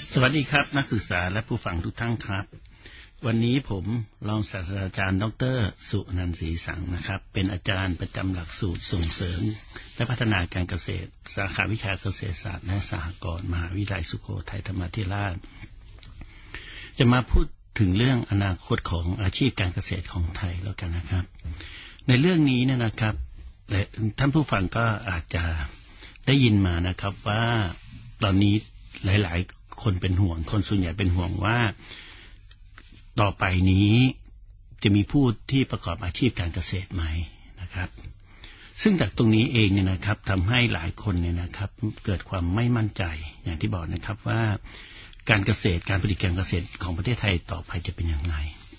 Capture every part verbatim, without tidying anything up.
สวัสดีครับนักศึกษาและผู้ฟังทุกท่านครับวันนี้ผมรองศาสตราจารย์ดร.สุนันท์ศรีสังนะครับเป็นอาจารย์ประจำหลักสูตรส่งเสริมและพัฒนาการเกษตรสาขาวิชาเกษตรศาสตร์และสหกรณ์มหาวิทยาลัยสุโขทัยธรรมาธิราชจะมาพูดถึงเรื่องอนาคตของอาชีพการเกษตรของไทยแล้วกันนะครับในเรื่องนี้เนี่ยนะครับและท่านผู้ฟังก็อาจจะได้ยินมานะครับว่าตอนนี้หลายๆคนเป็นห่วงคนส่วนใหญ่เป็นห่วงว่าต่อไปนี้จะมีผู้ที่ประกอบอาชีพการเกษตรไหมนะครับซึ่งจากตรงนี้เองเนี่ยนะครับทำให้หลายคนเนี่ยนะครับเกิดความไม่มั่นใจอย่างที่บอกนะครับว่าการเกษตรการผลิตการเกษตรของประเทศไทยต่อไปจะเป็นอย่างไร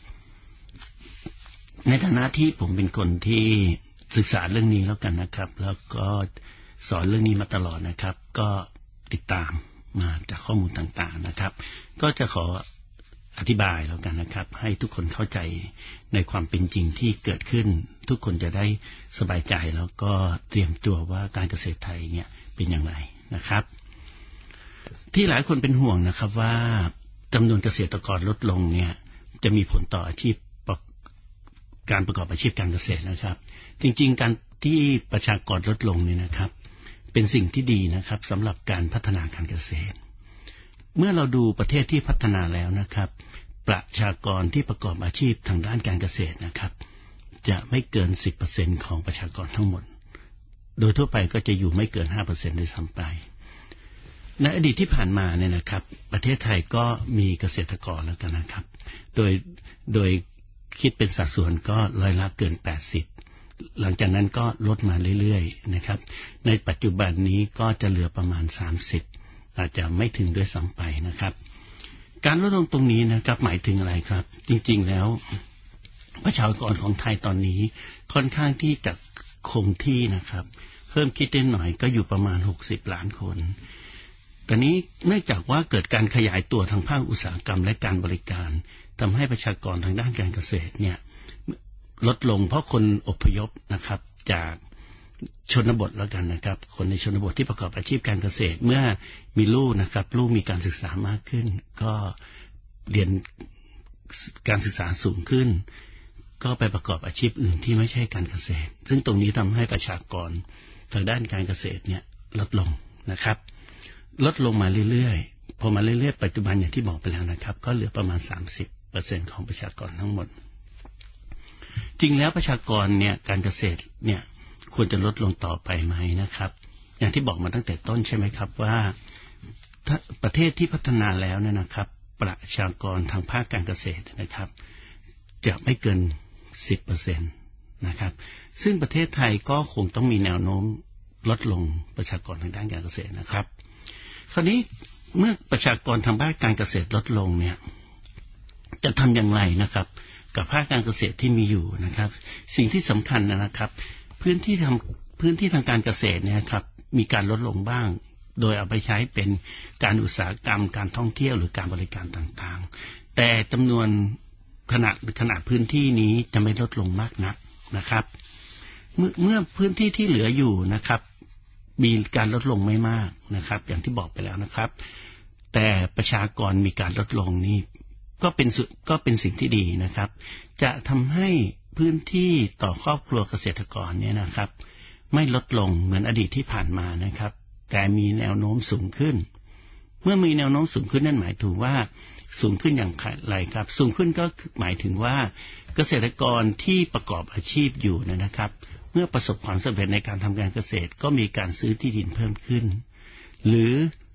ในฐานะที่ผมเป็นคนที่ศึกษาเรื่องนี้แล้วกันนะครับแล้วก็สอนเรื่องนี้มาตลอดนะครับก็ติดตามมาจากข้อมูลต่างๆนะครับก็จะขออธิบายแล้วกันนะครับให้ทุกคนเข้าใจในความเป็นจริงที่เกิดขึ้นทุกคนจะได้สบายใจแล้วก็เตรียมตัวว่าการเกษตรไทยเนี่ยเป็นอย่างไรนะครับที่หลายคนเป็นห่วงนะครับว่าจำนวนเกษตรกรลดลงเนี่ยจะมีผลต่ออาชีพการประกอบอาชีพการเกษตรนะครับจริงๆการที่ประชากรลดลงเนี่ยนะครับเป็นสิ่งที่ดีนะครับสำหรับการพัฒนาการเกษตรเมื่อเราดูประเทศที่พัฒนาแล้วนะครับประชากรที่ประกอบอาชีพทางด้านการเกษตรนะครับจะไม่เกิน สิบเปอร์เซ็นต์ ของประชากรทั้งหมดโดยทั่วไปก็จะอยู่ไม่เกิน ห้าเปอร์เซ็นต์ ด้วยซ้ำไปในอดีตที่ผ่านมาเนี่ยนะครับประเทศไทยก็มีเกษตรกรแล้วกันนะครับโดยโดยคิดเป็นสัดส่วนก็ร้อยละเกินแปดสิบหลังจากนั้นก็ลดมาเรื่อยๆนะครับในปัจจุบันนี้ก็จะเหลือประมาณสามสิบอาจจะไม่ถึงด้วยซ้ำไปนะครับการลดลงตรงนี้นะครับหมายถึงอะไรครับจริงๆแล้วประชากรของไทยตอนนี้ค่อนข้างที่จะคงที่นะครับเพิ่มคิดได้หน่อยก็อยู่ประมาณหกสิบล้านคนแต่นี้เนื่องจากว่าเกิดการขยายตัวทางภาคอุตสาหกรรมและการบริการทำให้ประชากรทางด้านการเกษตรเนี่ยลดลงเพราะคนอพยพนะครับจากชนบทแล้วกันนะครับคนในชนบทที่ประกอบอาชีพการเกษตรเมื่อมีลูกนะครับลูกมีการศึกษามากขึ้นก็เรียนการศึกษาสูงขึ้นก็ไปประกอบอาชีพอื่นที่ไม่ใช่การเกษตรซึ่งตรงนี้ทำให้ประชากรทางด้านการเกษตรเนี่ยลดลงนะครับลดลงมาเรื่อยๆพอมาเรื่อยๆปัจจุบันอย่างที่บอกไปแล้วนะครับก็เหลือประมาณ สามสิบเปอร์เซ็นต์ ของประชากรทั้งหมดจริงแล้วประชากรเนี่ยการเกษตรเนี่ยควรจะลดลงต่อไปไหมนะครับอย่างที่บอกมาตั้งแต่ต้นใช่ไหมครับว่าประเทศที่พัฒนาแล้วเนี่ยนะครับประชากรทางภาคการเกษตรนะครับจะไม่เกิน สิบเปอร์เซ็นต์ นะครับซึ่งประเทศไทยก็คงต้องมีแนวโน้มลดลงประชากรทางด้านการเกษตรนะครับคราวนี้เมื่อประชากรทางภาคการเกษตรลดลงเนี่ยจะทำอย่างไรนะครับกับภาคการเกษตรที่มีอยู่นะครับสิ่งที่สำคัญนะครับพื้นที่ทำพื้นที่ทางการเกษตรเนี่ยครับมีการลดลงบ้างโดยเอาไปใช้เป็นการอุตสาหกรรมการท่องเที่ยวหรือการบริการต่างๆแต่จำนวนขนาดขนาดพื้นที่นี้จะไม่ลดลงมากนักนะครับเมื่อเมื่อพื้นที่ที่เหลืออยู่นะครับมีการลดลงไม่มากนะครับอย่างที่บอกไปแล้วนะครับแต่ประชากรมีการลดลงนี่ก็เป็นก็เป็นสิ่งที่ดีนะครับจะทำให้พื้นที่ต่อครอบครัวเกษตรกรเนี่ยนะครับไม่ลดลงเหมือนอดีตที่ผ่านมานะครับแต่มีแนวโน้มสูงขึ้นเมื่อมีแนวโน้มสูงขึ้นนั่นหมายถึงว่าสูงขึ้นอย่างไรครับสูงขึ้นก็หมายถึงว่าเกษตรกรที่ประกอบอาชีพอยู่นะครับเมื่อประสบความสำเร็จในการทำการเกษตรก็มีการซื้อที่ดินเพิ่มขึ้นหรือ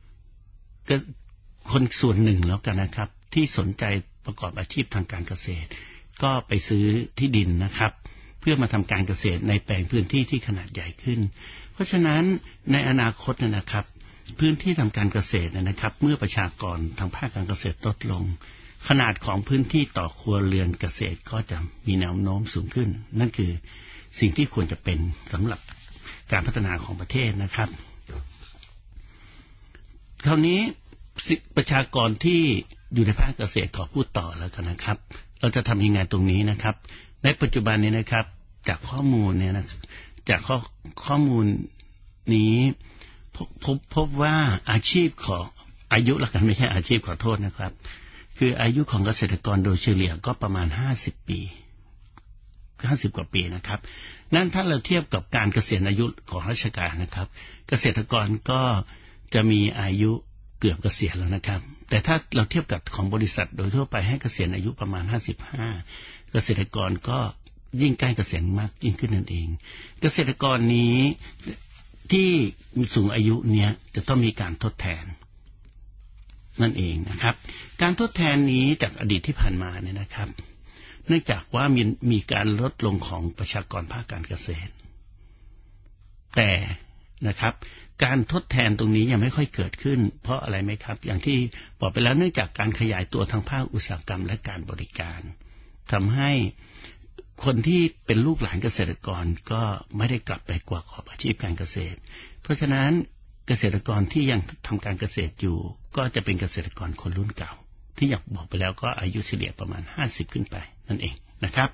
คนส่วนหนึ่งแล้วกันนะครับที่สนใจประกอบอาชีพทางการเกษตรก็ไปซื้อที่ดินนะครับเพื่อมาทำการเกษตรในแปลงพื้นที่ที่ขนาดใหญ่ขึ้นเพราะฉะนั้นในอนาคตนะครับพื้นที่ทำการเกษตรนะครับเมื่อประชากรทางภาคการเกษตรลดลงขนาดของพื้นที่ต่อครัวเรือนเกษตรก็จะมีแนวโน้มสูงขึ้นนั่นคือสิ่งที่ควรจะเป็นสำหรับการพัฒนาของประเทศนะครับคราวนี้ประชากรที่อยู่ในภาคเกษตรขอพูดต่อแล้วกันนะครับเราจะทำยังไงตรงนี้นะครับในปัจจุบันนี้นะครับจากข้อมูลเนี่ยนะจากข้อข้อมูลนี้พบพบพบว่าอาชีพของอายุละกันไม่ใช่อาชีพขอโทษนะครับคืออายุของเกษตรกรโดยเฉลี่ยก็ประมาณห้าสิบปีห้าสิบกว่าปีนะครับนั่นถ้าเราเทียบกับการเกษียณอายุของราชการนะครับเกษตรกรก็จะมีอายุเกือบเกษียณแล้วนะครับแต่ถ้าเราเทียบกับของบริษัทโดยทั่วไปให้เกษียณอายุประมาณห้าสิบห้าเกษตรกรก็ยิ่งใกล้เกษียณมากยิ่งขึ้นนั่นเองเกษตรกรนี้ที่สูงอายุเนี้ยจะต้องมีการทดแทนนั่นเองนะครับการทดแทนนี้จากอดีตที่ผ่านมาเนี่ยนะครับเนื่องจากว่ามีมีการลดลงของประชากรภาคการเกษตรแต่นะครับการทดแทนตรงนี้ยังไม่ค่อยเกิดขึ้นเพราะอะไรไหมครับอย่างที่บอกไปแล้วเนื่องจากการขยายตัวทางภาคอุตสาหกรรมและการบริการทำให้คนที่เป็นลูกหลานเกษตรกรก็ไม่ได้กลับไปประกอบอาชีพการเกษตรเพราะฉะนั้นเกษตรกรที่ยังทำการเกษตรอยู่ก็จะเป็นเกษตรกรคนรุ่นเก่าที่อยากบอกไปแล้วก็อายุเฉลี่ยประมาณห้าสิบขึ้นไปนั่นเองนะครับ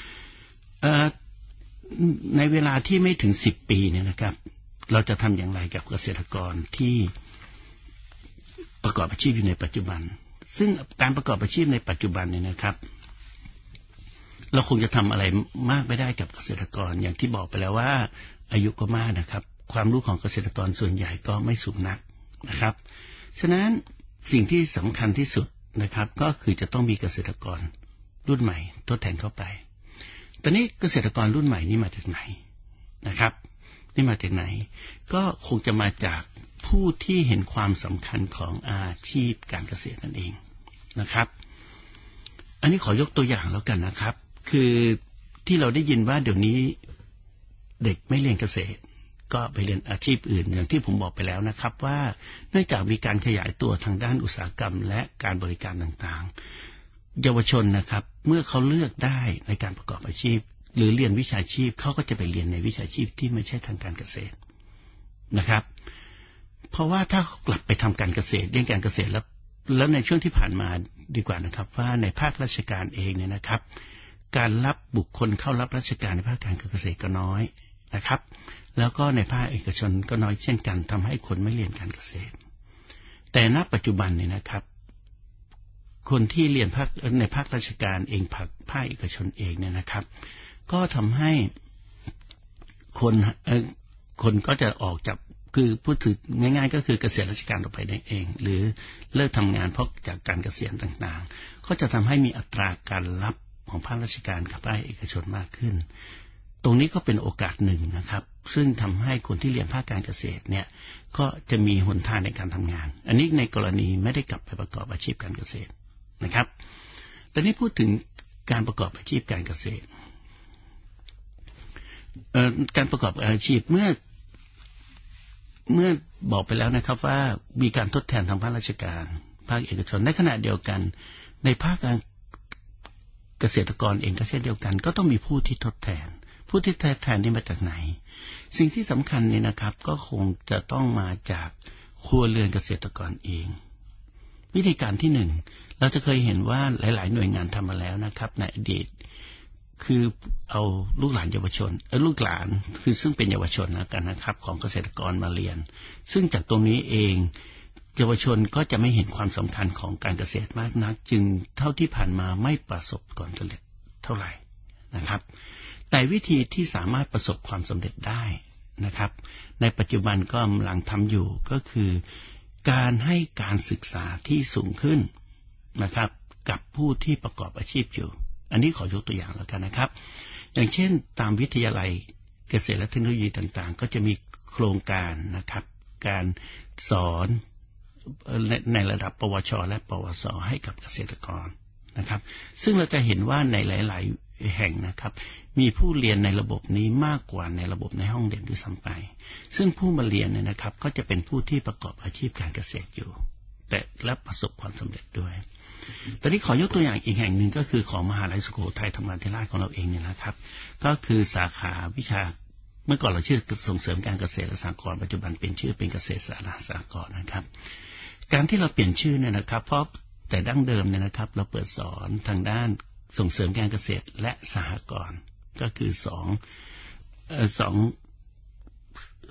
ในเวลาที่ไม่ถึงสิบปีเนี่ยนะครับเราจะทำอย่างไรกับเกษตรกรที่ประกอบอาชีพอยู่ในปัจจุบันซึ่งการประกอบอาชีพในปัจจุบันเนี่ยนะครับเราคงจะทำอะไรมากไม่ได้กับเกษตรกรอย่างที่บอกไปแล้วว่าอายุก็มากนะครับความรู้ของเกษตรกรส่วนใหญ่ก็ไม่สูงนักนะครับฉะนั้นสิ่งที่สำคัญที่สุดนะครับก็คือจะต้องมีเกษตรกรรุ่นใหม่ทดแทนเข้าไปตอนนี้เกษตรกรรุ่นใหม่นี่มาจากไหนนะครับนี่มาจากไหนก็คงจะมาจากผู้ที่เห็นความสำคัญของอาชีพการเกษตรนั่นเองนะครับอันนี้ขอยกตัวอย่างแล้วกันนะครับคือที่เราได้ยินว่าเดี๋ยวนี้เด็กไม่เรียนเกษตรก็ไปเรียนอาชีพอื่นอย่างที่ผมบอกไปแล้วนะครับว่าเนื่องจากมีการขยายตัวทางด้านอุตสาหกรรมและการบริการต่างๆเยาวชนนะครับเมื่อเขาเลือกได้ในการประกอบอาชีพหรือเรียนวิชาชีพเขาก็จะไปเรียนในวิชาชีพที่ไม่ใช่ทางการเกษตรนะครับเพราะว่าถ้ากลับไปทำการเกษตรเรียนการเกษตรแล้วแล้วในช่วงที่ผ่านมาดีกว่านะครับว่าในภาคราชการเองเนี่ยนะครับการรับบุคคลเข้ารับราชการในภาคการเกษตรก็น้อยนะครับแล้วก็ในภาคเอกชนก็น้อยเช่นกันทำให้คนไม่เรียนการเกษตรแต่ณปัจจุบันเนี่ยนะครับคนที่เรียนภาคในภาคราชการเองภาคภาคเอกชนเองเนี่ยนะครับก็ทำให้คนเอ่อคนก็จะออกจากคือพูดถึงง่ายๆก็คือเกษียณราชการออกไปเองหรือเลิกทำงานเพราะจากการเกษียณต่างๆก็จะทำให้มีอัตราการรับของภาคราชการกับภาคเอกชนมากขึ้นตรงนี้ก็เป็นโอกาสหนึ่งนะครับซึ่งทำให้คนที่เรียนภาคการเกษตรเนี่ยก็จะมีหนทางในการทำงานอันนี้ในกรณีไม่ได้กลับไปประกอบอาชีพการเกษตรนะครับแต่นี้พูดถึงการประกอบอาชีพการเกษตรการประกอบอาชีพเมื่อเมื่อบอกไปแล้วนะครับว่ามีการทดแทนทางภาคราชการภาคเอกชนในขณะเดียวกันในภาคเกษตรกรเองก็เช่นเดียวกันก็ต้องมีผู้ที่ทดแทนผู้ที่ทดแทนนี่มาจากไหนสิ่งที่สำคัญนี่นะครับก็คงจะต้องมาจากครัวเรือนเกษตรกรเองวิธีการที่หนึ่งเราจะเคยเห็นว่าหลายๆหน่วยงานทำมาแล้วนะครับในอดีตคือเอาลูกหลานเยาวชนเออลูกหลานคือซึ่งเป็นเยาวชนนะกันนะครับของเกษตรกรมาเรียนซึ่งจากตรงนี้เองเยาวชนก็จะไม่เห็นความสำคัญของการเกษตรมากนักจึงเท่าที่ผ่านมาไม่ประสบความสำเร็จเท่าไหร่นะครับแต่วิธีที่สามารถประสบความสำเร็จได้นะครับในปัจจุบันก็กำลังทำอยู่ก็คือการให้การศึกษาที่สูงขึ้นนะครับกับผู้ที่ประกอบอาชีพอยู่อันนี้ขอยกตัวอย่างแล้วกันนะครับอย่างเช่นตามวิทยาลัยเกษตรและเทคโนโลยีต่างๆก็จะมีโครงการนะครับการสอนในระดับปวชและปวสให้กับเกษตรกรนะครับซึ่งเราจะเห็นว่าในหลายๆแห่งนะครับมีผู้เรียนในระบบนี้มากกว่าในระบบในห้องเรียนด้วยซ้ำไปซึ่งผู้มาเรียนเนี่ยนะครับก็จะเป็นผู้ที่ประกอบอาชีพการเกษตรอยู่แต่และประสบความสำเร็จด้วยตอนนี้ขอยกตัวอย่างอีกแห่งหนึ่งก็คือของมหาวิทยาลัยสุโขทัยธรรมาธิราชของเราเองเนี่ยนะครับก็คือสาขาวิชาเมื่อก่อนเราชื่อส่งเสริมการเกษตรและสหกรณ์ปัจจุบันเป็นชื่อเป็นเกษตรสาธารณสหกรณ์นะครับการที่เราเปลี่ยนชื่อเนี่ยนะครับเพราะแต่ดั้งเดิมเนี่ยนะครับเราเปิดสอนทางด้านส่งเสริมการเกษตรและสหกรณ์ก็คือสองเอ่อสอง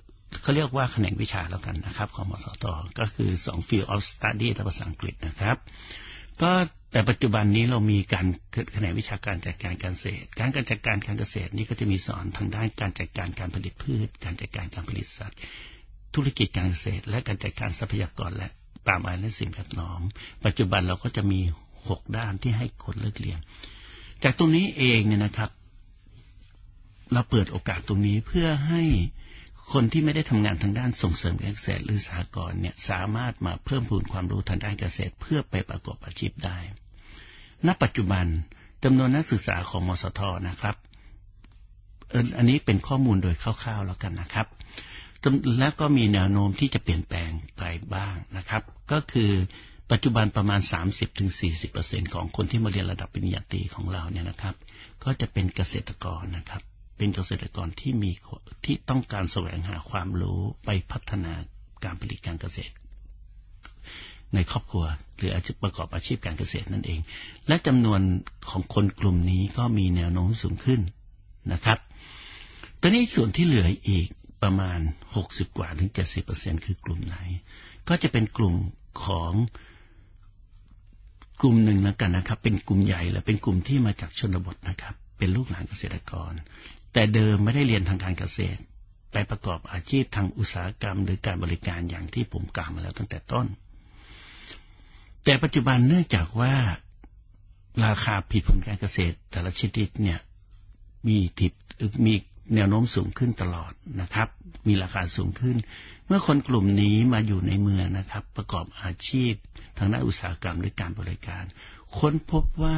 เขาเรียกว่าแขนงวิชาแล้วกันนะครับของมสท.ก็คือสอง Field of Study ภาษาอังกฤษนะครับก็แต่ปัจจุบันนี้เรามีการแขนงวิชาการจัดการการเกษตรการการจัดการการเกษตรนี้ก็จะมีสอนทางด้านการจัดการการผลิตพืชการจัดการการผลิตสัตว์ธุรกิจการเกษตรและการจัดการทรัพยากรและป่าไม้และสิ่งแวดล้อมปัจจุบันเราก็จะมีหกด้านที่ให้คนเลือกเรียนจากตรงนี้เองเนี่ยนะครับเราเปิดโอกาสตรงนี้เพื่อให้คนที่ไม่ได้ทำงานทางด้านส่งเสริมการเกษตรหรือสหกรณ์เนี่ยสามารถมาเพิ่มพูนความรู้ทางด้านเกษตรเพื่อไปประกอบอาชีพได้ณปัจจุบันจำนวนนักศึกษาของมสท.นะครับอันนี้เป็นข้อมูลโดยคร่าวๆแล้วกันนะครับแล้วก็มีแนวโน้มที่จะเปลี่ยนแปลงไปบ้างนะครับก็คือปัจจุบันประมาณ สามสิบถึงสี่สิบเปอร์เซ็นต์ ของคนที่มาเรียนระดับปริญญาตรีของเราเนี่ยนะครับก็จะเป็นเกษตรกรนะครับเป็นเกษตรกรที่มีที่ต้องการแสวงหาความรู้ไปพัฒนาการผลิตการเกษตรในครอบครัวหรืออาชีพประกอบอาชีพการเกษตรนั่นเองและจำนวนของคนกลุ่มนี้ก็มีแนวโน้มสูงขึ้นนะครับตอนนี้ส่วนที่เหลืออีกประมาณหกสิบกว่าถึง เจ็ดสิบเปอร์เซ็นต์ คือกลุ่มไหนก็จะเป็นกลุ่มของกลุ่มหนึ่งแล้วกันนะครับเป็นกลุ่มใหญ่และเป็นกลุ่มที่มาจากชนบทนะครับเป็นลูกหลานเกษตรกรแต่เดิมไม่ได้เรียนทางการเกษตรไปประกอบอาชีพทางอุตสาหกรรมหรือการบริการอย่างที่ผมกล่าวมาแล้วตั้งแต่ต้นแต่ปัจจุบันเนื่องจากว่าราคาผลิตผลการเกษตรแต่ละชนิดเนี่ยมีทิบมีแนวโน้มสูงขึ้นตลอดนะครับมีราคาสูงขึ้นเมื่อคนกลุ่มนี้มาอยู่ในเมืองนะครับประกอบอาชีพทางด้านอุตสาหกรรมหรือการบริการค้นพบว่า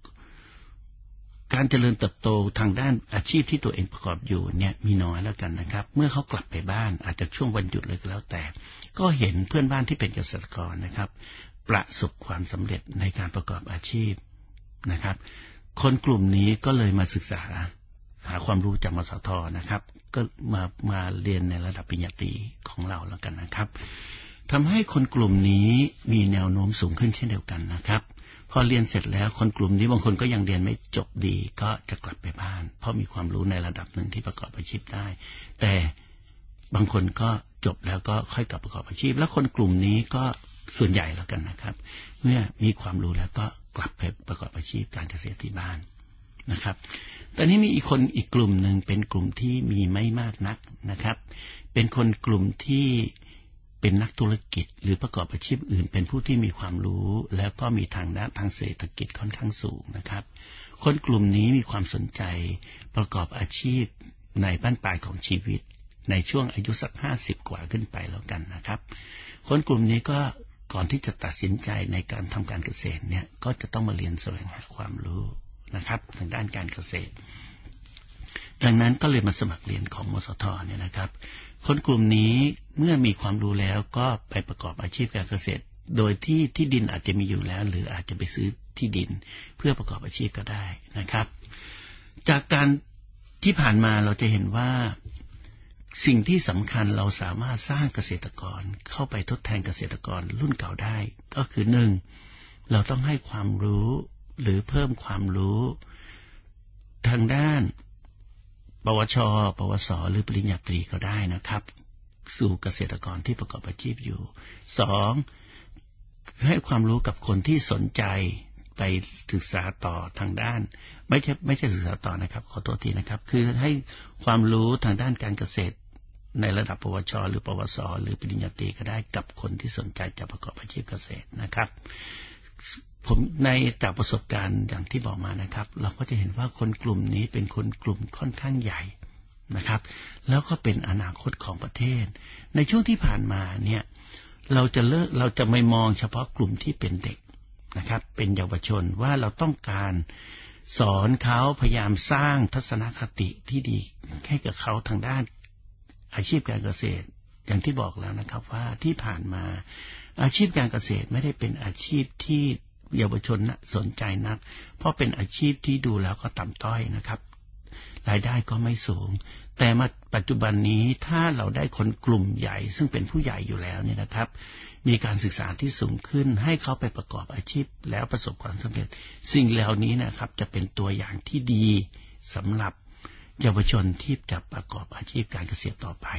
การเจริญเติบโตทางด้านอาชีพที่ตัวเองประกอบอยู่เนี่ยมีน้อยแล้วกันนะครับเมื่อเขากลับไปบ้านอาจจะช่วงวันหยุดเลยก็แล้วแต่ก็เห็นเพื่อนบ้านที่เป็นเกษตรกรนะครับประสบความสำเร็จในการประกอบอาชีพนะครับคนกลุ่มนี้ก็เลยมาศึกษาหาความรู้จากมสท.นะครับก็มามาเรียนในระดับปริญญาตรีของเราแล้วกันนะครับทำให้คนกลุ่มนี้มีแนวโน้มสูงขึ้นเช่นเดียวกันนะครับพอเรียนเสร็จแล้วคนกลุ่มนี้บางคนก็ยังเรียนไม่จบดีก็จะกลับไปบ้านเพราะมีความรู้ในระดับหนึ่งที่ประกอบอาชีพได้แต่บางคนก็จบแล้วก็ค่อยกลับประกอบอาชีพแล้วคนกลุ่มนี้ก็ส่วนใหญ่แล้วกันนะครับเมื่อมีความรู้แล้วก็กลับไปประกอบอาชีพการเกษตรที่บ้านนะครับตอนนี้มีอีกคนอีกกลุ่มหนึ่งเป็นกลุ่มที่มีไม่มากนักนะครับเป็นคนกลุ่มที่เป็นนักธุรกิจหรือประกอบอาชีพอื่นเป็นผู้ที่มีความรู้แล้วก็มีทางด้านทางเศรษฐกิจค่อนข้างสูงนะครับคนกลุ่มนี้มีความสนใจประกอบอาชีพในบั้นปลายของชีวิตในช่วงอายุสักห้าสิบกว่าขึ้นไปแล้วกันนะครับคนกลุ่มนี้ก็ก่อนที่จะตัดสินใจในการทำการเกษตรเนี่ยก็จะต้องมาเรียนแสวงหาความรู้นะครับทางด้านการเกษตรดังนั้นก็เลยมาสมัครเรียนของมสท.เนี่ยนะครับคนกลุ่มนี้เมื่อมีความรู้แล้วก็ไปประกอบอาชีพการเกษตรโดยที่ที่ดินอาจจะมีอยู่แล้วหรืออาจจะไปซื้อที่ดินเพื่อประกอบอาชีพก็ได้นะครับจากการที่ผ่านมาเราจะเห็นว่าสิ่งที่สำคัญเราสามารถสร้างเกษตรกรเข้าไปทดแทนเกษตรกรรุ่นเก่าได้ก็คือหนึ่งเราต้องให้ความรู้หรือเพิ่มความรู้ทางด้านปวช.ปวส.หรือปริญญาตรีก็ได้นะครับสู่เกษตรกรที่ประกอบอาชีพอยู่สองให้ความรู้กับคนที่สนใจไปศึกษาต่อทางด้านไม่ใช่ไม่ใช่ศึกษาต่อนะครับขอโทษทีนะครับคือให้ความรู้ทางด้านการเกษตรในระดับปวช.หรือปวส.หรือปริญญาตรีก็ได้กับคนที่สนใจจะประกอบอาชีพเกษตรนะครับผมในจากประสบการณ์อย่างที่บอกมานะครับเราก็จะเห็นว่าคนกลุ่มนี้เป็นคนกลุ่มค่อนข้างใหญ่นะครับแล้วก็เป็นอนาคตของประเทศในช่วงที่ผ่านมาเนี่ยเราจะเลิกเราจะไม่มองเฉพาะกลุ่มที่เป็นเด็กนะครับเป็นเยาวชนว่าเราต้องการสอนเขาพยายามสร้างทัศนคติที่ดีให้กับเขาทางด้านอาชีพการเกษตรอย่างที่บอกแล้วนะครับว่าที่ผ่านมาอาชีพการเกษตรไม่ได้เป็นอาชีพที่เยาวชนสนใจนักเพราะเป็นอาชีพที่ดูแล้วก็ต่ำต้อยนะครับรายได้ก็ไม่สูงแต่มาปัจจุบันนี้ถ้าเราได้คนกลุ่มใหญ่ซึ่งเป็นผู้ใหญ่อยู่แล้วเนี่ยนะครับมีการศึกษาที่สูงขึ้นให้เขาไปประกอบอาชีพแล้วประสบความสำเร็จสิ่งเหล่านี้นะครับจะเป็นตัวอย่างที่ดีสำหรับเยาวชนที่จะประกอบอาชีพการเกษตรต่อไป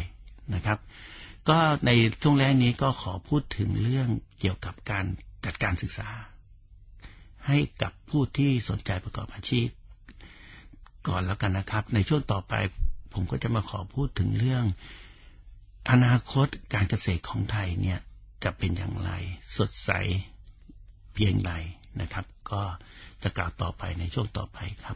นะครับก็ในช่วงแรกนี้ก็ขอพูดถึงเรื่องเกี่ยวกับการจัดการศึกษาให้กับผู้ที่สนใจประกอบอาชีพก่อนแล้วกันนะครับในช่วงต่อไปผมก็จะมาขอพูดถึงเรื่องอนาคตการเกษตรของไทยเนี่ยจะเป็นอย่างไรสดใสเพียงไรนะครับก็จะกล่าวต่อไปในช่วงต่อไปครับ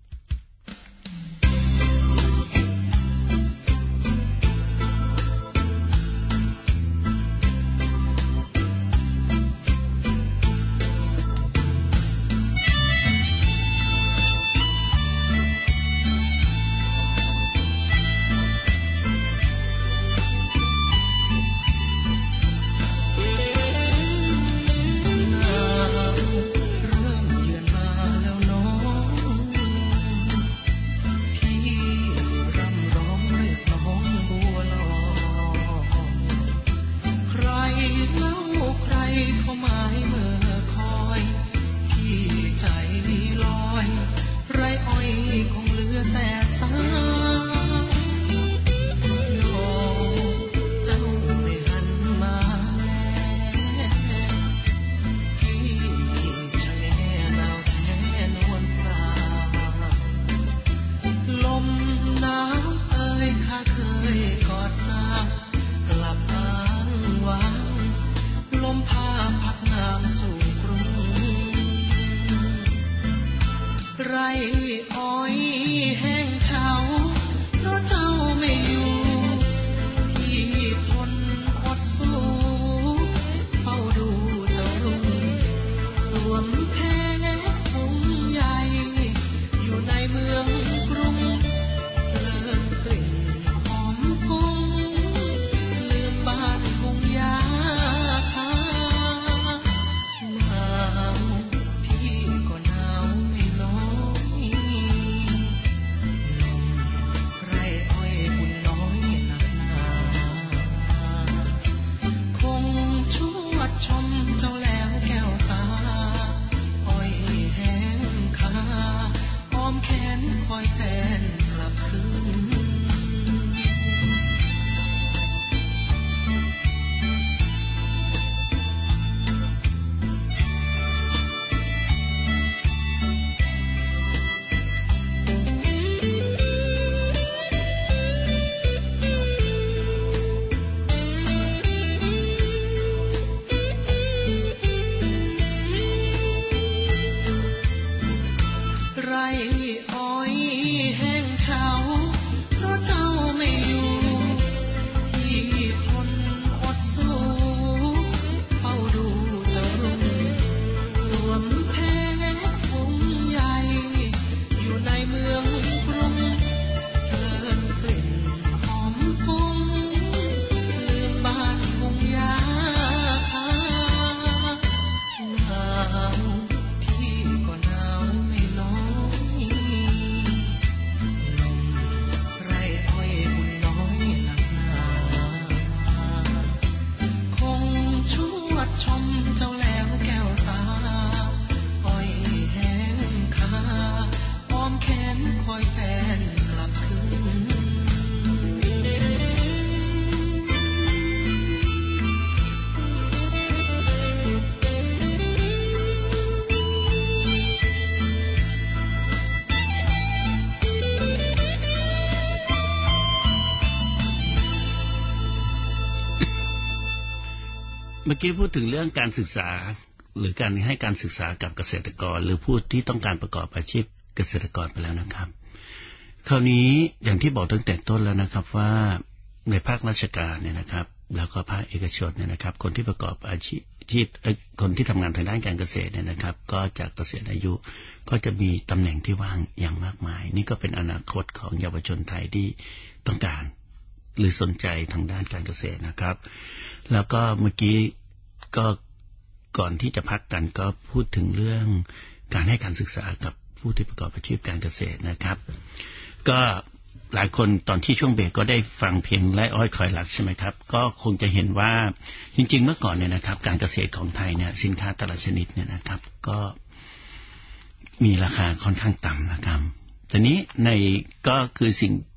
เมื่อกี้พูดถึงเรื่องการศึกษาหรือการให้การศึกษากับเกษตรกรหรือผู้ที่ต้องการประกอบอาชีพเกษตรกรไปแล้วนะครับคราวนี้อย่างที่บอกตั้งแต่ต้นแล้วนะครับว่าในภาคราชการเนี่ยนะครับแล้วก็ภาคเอกชนเนี่ยนะครับคนที่ประกอบอาชีพคนที่ทำงานทางด้านการเกษตรเนี่ยนะครับก็จากเกษียณอายุก็จะมีตำแหน่งที่ว่างอย่างมากมายนี่ก็เป็นอนาคตของเยาวชนไทยที่ต้องการหรือสนใจทางด้านการเกษตรนะครับแล้วก็เมื่อกี้ก็ก่อนที่จะพักกันก็พูดถึงเรื่องการให้การศึกษากับผู้ที่ประกอบอาชีพการเกษตรนะครับก็หลายคนตอนที่ช่วงเบรกก็ได้ฟังเพลงไร่อ้อยคอยหลักใช่ไหมครับก็คงจะเห็นว่าจริงๆเมื่อก่อนเนี่ยนะครับการเกษตรของไทยเนี่ยสินค้าแต่ละชนิดเนี่ยนะครับก็มีราคาค่อนข้างต่ำนะครับทีนี้ในก็คือสิ่ง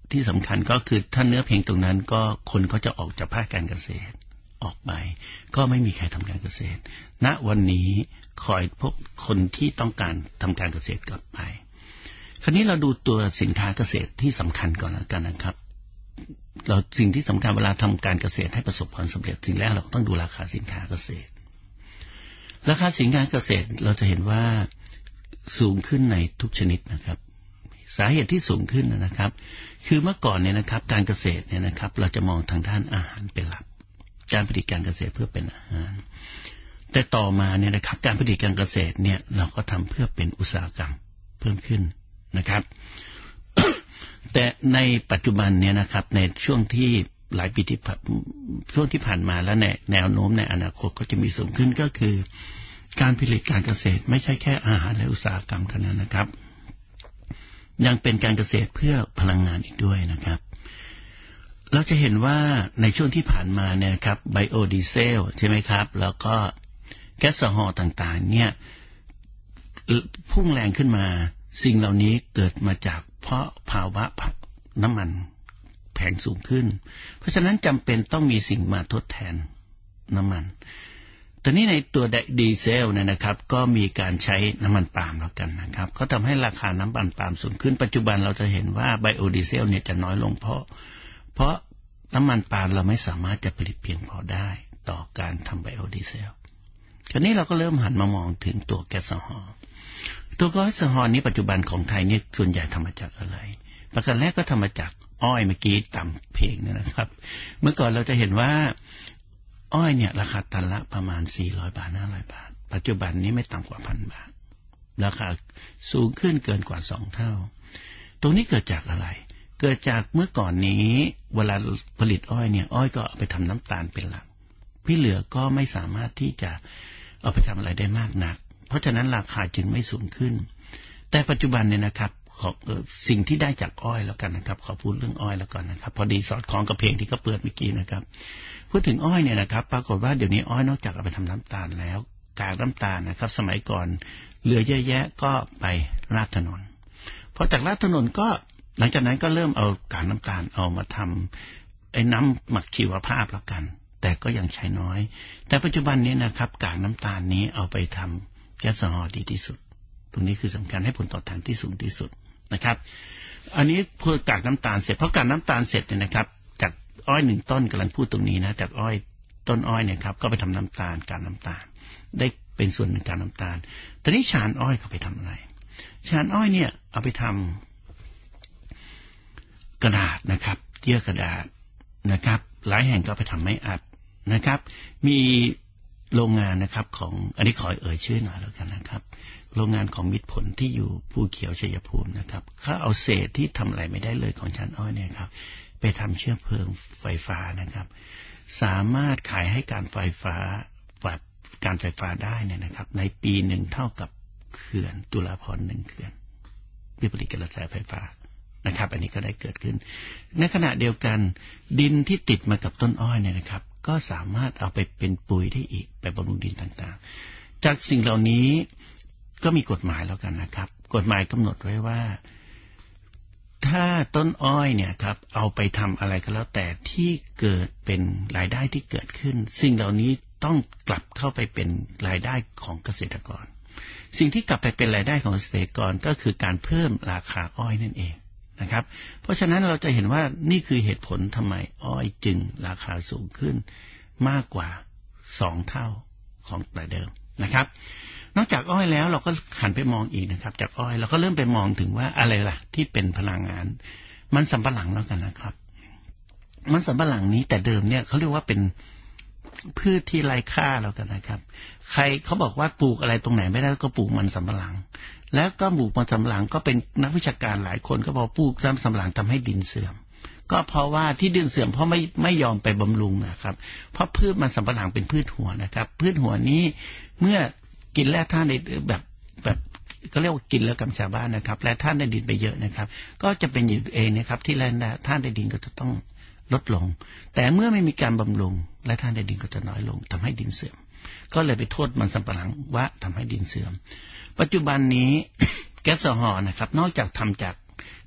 ที่สำคัญก็คือถ้าเนื้อเพลงตรงนั้นก็คนก็จะออกจากภาคการเกษตรออกไปก็ไม่มีใครทำการเกษตรณวันนี้คอยพวกคนที่ต้องการทำการเกษตรกลับไปคราวนี้เราดูตัวสินค้าเกษตรที่สำคัญก่อนแล้วกันนะครับเราสิ่งที่สำคัญเวลาทำการเกษตรให้ประสบความสำเร็จสิ่งแรกเราต้องดูราคาสินค้าเกษตรราคาสินค้าเกษตรเราจะเห็นว่าสูงขึ้นในทุกชนิดนะครับสาเหตุที่สูงขึ้นนะครับคือเมื่อก่อนเนี่ยนะครับการเกษตรเนี่ยนะครับเราจะมองทางด้านอาหารเป็นหลักการผลิตการเกษตรเพื่อเป็นอาหารแต่ต่อมาเนี่ยนะครับการผลิตการเกษตรเนี่ยเราก็ทำเพื่อเป็นอุตสาหกรรมเพิ่มขึ้นนะครับ แต่ในปัจจุบันเนี่ยนะครับในช่วงที่หลายปีที่ช่วงที่ผ่านมาและในแนวโน้มในอนาคตก็จะมีสูงขึ้นก็คือการผลิตการเกษตรไม่ใช่แค่อาหารและอุตสาหกรรมเท่านั้นนะครับยังเป็นการเกษตรเพื่อพลังงานอีกด้วยนะครับเราจะเห็นว่าในช่วงที่ผ่านมาเนี่ยครับไบโอดีเซลใช่ไหมครับแล้วก็แก๊สโซฮอล์ต่างๆเนี่ยพุ่งแรงขึ้นมาสิ่งเหล่านี้เกิดมาจากเพราะภาวะน้ำมันแพงสูงขึ้นเพราะฉะนั้นจำเป็นต้องมีสิ่งมาทดแทนน้ำมันตอนนี้ในตัวดีเซลเนี่ยนะครับก็มีการใช้น้ำมันปาล์มแล้วกันนะครับก็ทำให้ราคาน้ำมันปาล์มสูงขึ้นปัจจุบันเราจะเห็นว่าไบโอดีเซลเนี่ยจะน้อยลงเพราะเพราะน้ำมันปาล์มเราไม่สามารถจะผลิตเพียงพอได้ต่อการทำไบโอดีเซลคราวนี้เราก็เริ่มหันมามองถึงตัวแก๊สโซฮอล์ตัวแก๊สโซฮอล์นี้ปัจจุบันของไทยเนี่ยส่วนใหญ่ทำมาจากอะไรประการแรกก็ทำมาจากอ้อยเมื่อกี้ตามเพลงนะครับเมื่อก่อนเราจะเห็นว่าอ้อยเนี่ยราคาตันละประมาณสี่ร้อยบาทห้าร้อยบาทปัจจุบันนี้ไม่ต่ำกว่า หนึ่งพัน บาทราคาสูงขึ้นเกินกว่าสองเท่าตรงนี้เกิดจากอะไรเกิดจากเมื่อก่อนนี้เวลาผลิตอ้อยเนี่ยอ้อยก็เอาไปทำน้ำตาลเป็นหลักที่เหลือก็ไม่สามารถที่จะเอาไปทำอะไรได้มากนักเพราะฉะนั้นราคาจึงไม่สูงขึ้นแต่ปัจจุบันเนี่ยนะครับสิ่งที่ได้จากอ้อยแล้วกันนะครับขอพูดเรื่องอ้อยแล้วกันนะครับพอดีสอดคล้องกับเพลงที่เขาเปิดเมื่อกี้นะครับพูดถึงอ้อยเนี่ยนะครับปรากฏว่าเดี๋ยวนี้อ้อยนอกจากเอาไปทำน้ำตาลแล้วกากน้ำตาลนะครับสมัยก่อนเหลือเยอะแยะก็ไปราดถนนพอจากราดถนนก็หลังจากนั้นก็เริ่มเอากากน้ำตาลเอามาทำไอ้น้ำหมักชีวภาพแล้วกันแต่ก็ยังใช้น้อยแต่ปัจจุบันนี้นะครับกากน้ำตาลนี้เอาไปทำแก๊สโซฮอล์ดีที่สุดตรงนี้คือสำคัญให้ผลตอบแทนที่สูงที่สุดนะครับอันนี้พอกากน้ำตาลเสร็จเพราะกากน้ำตาลเสร็จเนี่ยนะครับจากอ้อยหนึ่งต้นกำลังพูดตรงนี้นะจากอ้อยต้นอ้อยเนี่ยครับก็ไปทำน้ำตาลกากน้ำตาลได้เป็นส่วนหนึ่งกากน้ำตาลตอนนี้ชานอ้อยเขาไปทำอะไรชานอ้อยเนี่ยเอาไปทำกระดาษนะครับเยื่อกระดาษนะครับหลายแห่งก็ไปทำไม้อัดนะครับมีโรงงานนะครับของอันนี้ขอเอ่ยชื่อหน่อยแล้วกันนะครับโรงงานของมิตรผลที่อยู่ภูเขียวชัยภูมินะครับเขาเอาเศษที่ทำอะไรไม่ได้เลยของชานอ้อยเนี่ยครับไปทำเชื้อเพลิงไฟฟ้านะครับสามารถขายให้การไฟฟ้าการไฟฟ้าได้เนี่ยนะครับในปีหนึ่งเท่ากับเขื่อนจุฬาภรณ์หนึ่งเขื่อนที่ผลิตกระแสไฟฟ้านะครับอันนี้ก็ได้เกิดขึ้นในขณะเดียวกันดินที่ติดมากับต้นอ้อยเนี่ยนะครับก็สามารถเอาไปเป็นปุ๋ยได้อีกไปบำรุงดินต่างๆจากสิ่งเหล่านี้ก็มีกฎหมายแล้วกันนะครับกฎหมายกำหนดไว้ว่าถ้าต้นอ้อยเนี่ยครับเอาไปทำอะไรก็แล้วแต่ที่เกิดเป็นรายได้ที่เกิดขึ้นสิ่งเหล่านี้ต้องกลับเข้าไปเป็นรายได้ของเกษตรกรสิ่งที่กลับไปเป็นรายได้ของเกษตรกรก็คือการเพิ่มราคาอ้อยนั่นเองนะครับเพราะฉะนั้นเราจะเห็นว่านี่คือเหตุผลทำไมอ้อยจึงราคาสูงขึ้นมากกว่าสองเท่าของแต่เดิมนะครับนอกจากอ้อยแล้วเราก็หันไปมองอีกนะครับจากอ้อยเราก็เริ่มไปมองถึงว่าอะไรล่ะที่เป็นพลังงานมันสำปะหลังแล้วกันนะครับมันสำปะหลังนี้แต่เดิมเนี่ยเขาเรียกว่าเป็นพืชที่ไร้ค่าแล้วกันนะครับใครเขาบอกว่าปลูกอะไรตรงไหนไม่ได้ก็ปลูกมันสำปะหลังแล้วก็ปลูกมันสำปะหลังก็เป็นนักวิชาการหลายคนก็บอกปลูกมันสำปะหลังทำให้ดินเสื่อมก็เพราะว่าที่ดินเสื่อมเพราะไม่ไม่ยอมไปบำรุงนะครับเพราะพืชมันสำปะหลังเป็นพืชหัวนะครับพืชหัวนี้เมื่อกินแร่ธาตุในแบบแบบก็เรียกว่ากินแล้วกับชาวบ้านนะครับแร่ธาตุในดินไปเยอะนะครับก็จะเป็นอยู่เองนะครับที่แร่ธาตุในดินก็จะต้องลดลงแต่เมื่อไม่มีการบำรุงแร่ธาตุในดินก็จะน้อยลงทำให้ดินเสื่อมก็เลยไปโทษมันสำปะหลังว่าทำให้ดินเสื่อมปัจจุบันนี้ แก๊สโซฮอล์นะครับนอกจากทำจาก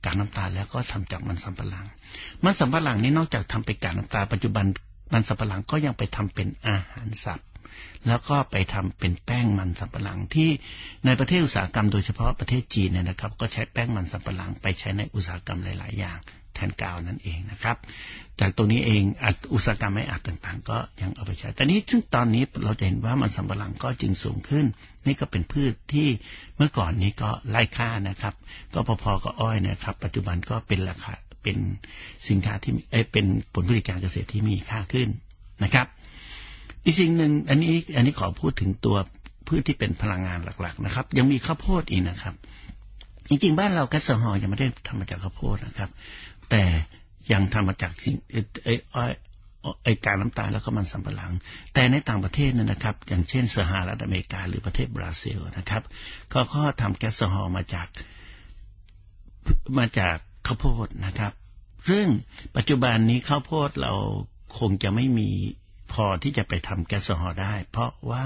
กากน้ำตาลแล้วก็ทำจากมันสำปะหลังมันสำปะหลังนี้นอกจากทำเป็นกากน้ำตาลปัจจุบันมันสำปะหลังก็ยังไปทำเป็นอาหารสัตว์แล้วก็ไปทำเป็นแป้งมันสำปะหลังที่ในประเทศอุตสาหกรรมโดยเฉพาะประเทศจีนเนี่ยนะครับก็ใช้แป้งมันสำปะหลังไปใช้ในอุตสาหกรรมหลายๆอย่างแทนกาวนั่นเองนะครับจากตรงนี้เองอุตสาหกรรมไม้อัดต่างๆก็ยังเอาไปใช้แต่นี้ซึ่งตอนนี้เราจะเห็นว่ามันสำปะหลังก็จึงสูงขึ้นนี่ก็เป็นพืชที่เมื่อก่อนนี้ก็ไร้ค่านะครับก็พอๆกับอ้อยนะครับปัจจุบันก็เป็นราคาเป็นสินค้าที่เอ้ยเป็นผลผลิตการเกษตรที่มีค่าขึ้นนะครับอีกสิ่งหนึ่งอันนี้อันนี้ขอพูดถึงตัวพืชที่เป็นพลังงานหลักๆนะครับยังมีข้าวโพดอีกนะครับจริงๆบ้านเราแก๊สโซฮอลยังไม่ได้ทำมาจากข้าวโพดนะครับแต่ยังทำมาจากสิ่งไอ้ไอ้ไอ้กากน้ำตาลแล้วก็มันสำปะหลังแต่ในต่างประเทศเนี่ยนะครับอย่างเช่นสหรัฐอเมริกาหรือประเทศบราซิลนะครับก็ก็ทำแก๊สโซฮอลมาจากมาจากข้าวโพดนะครับซึ่งปัจจุบันนี้ข้าวโพดเราคงจะไม่มีพอที่จะไปทำแก๊สโซฮอลได้เพราะว่า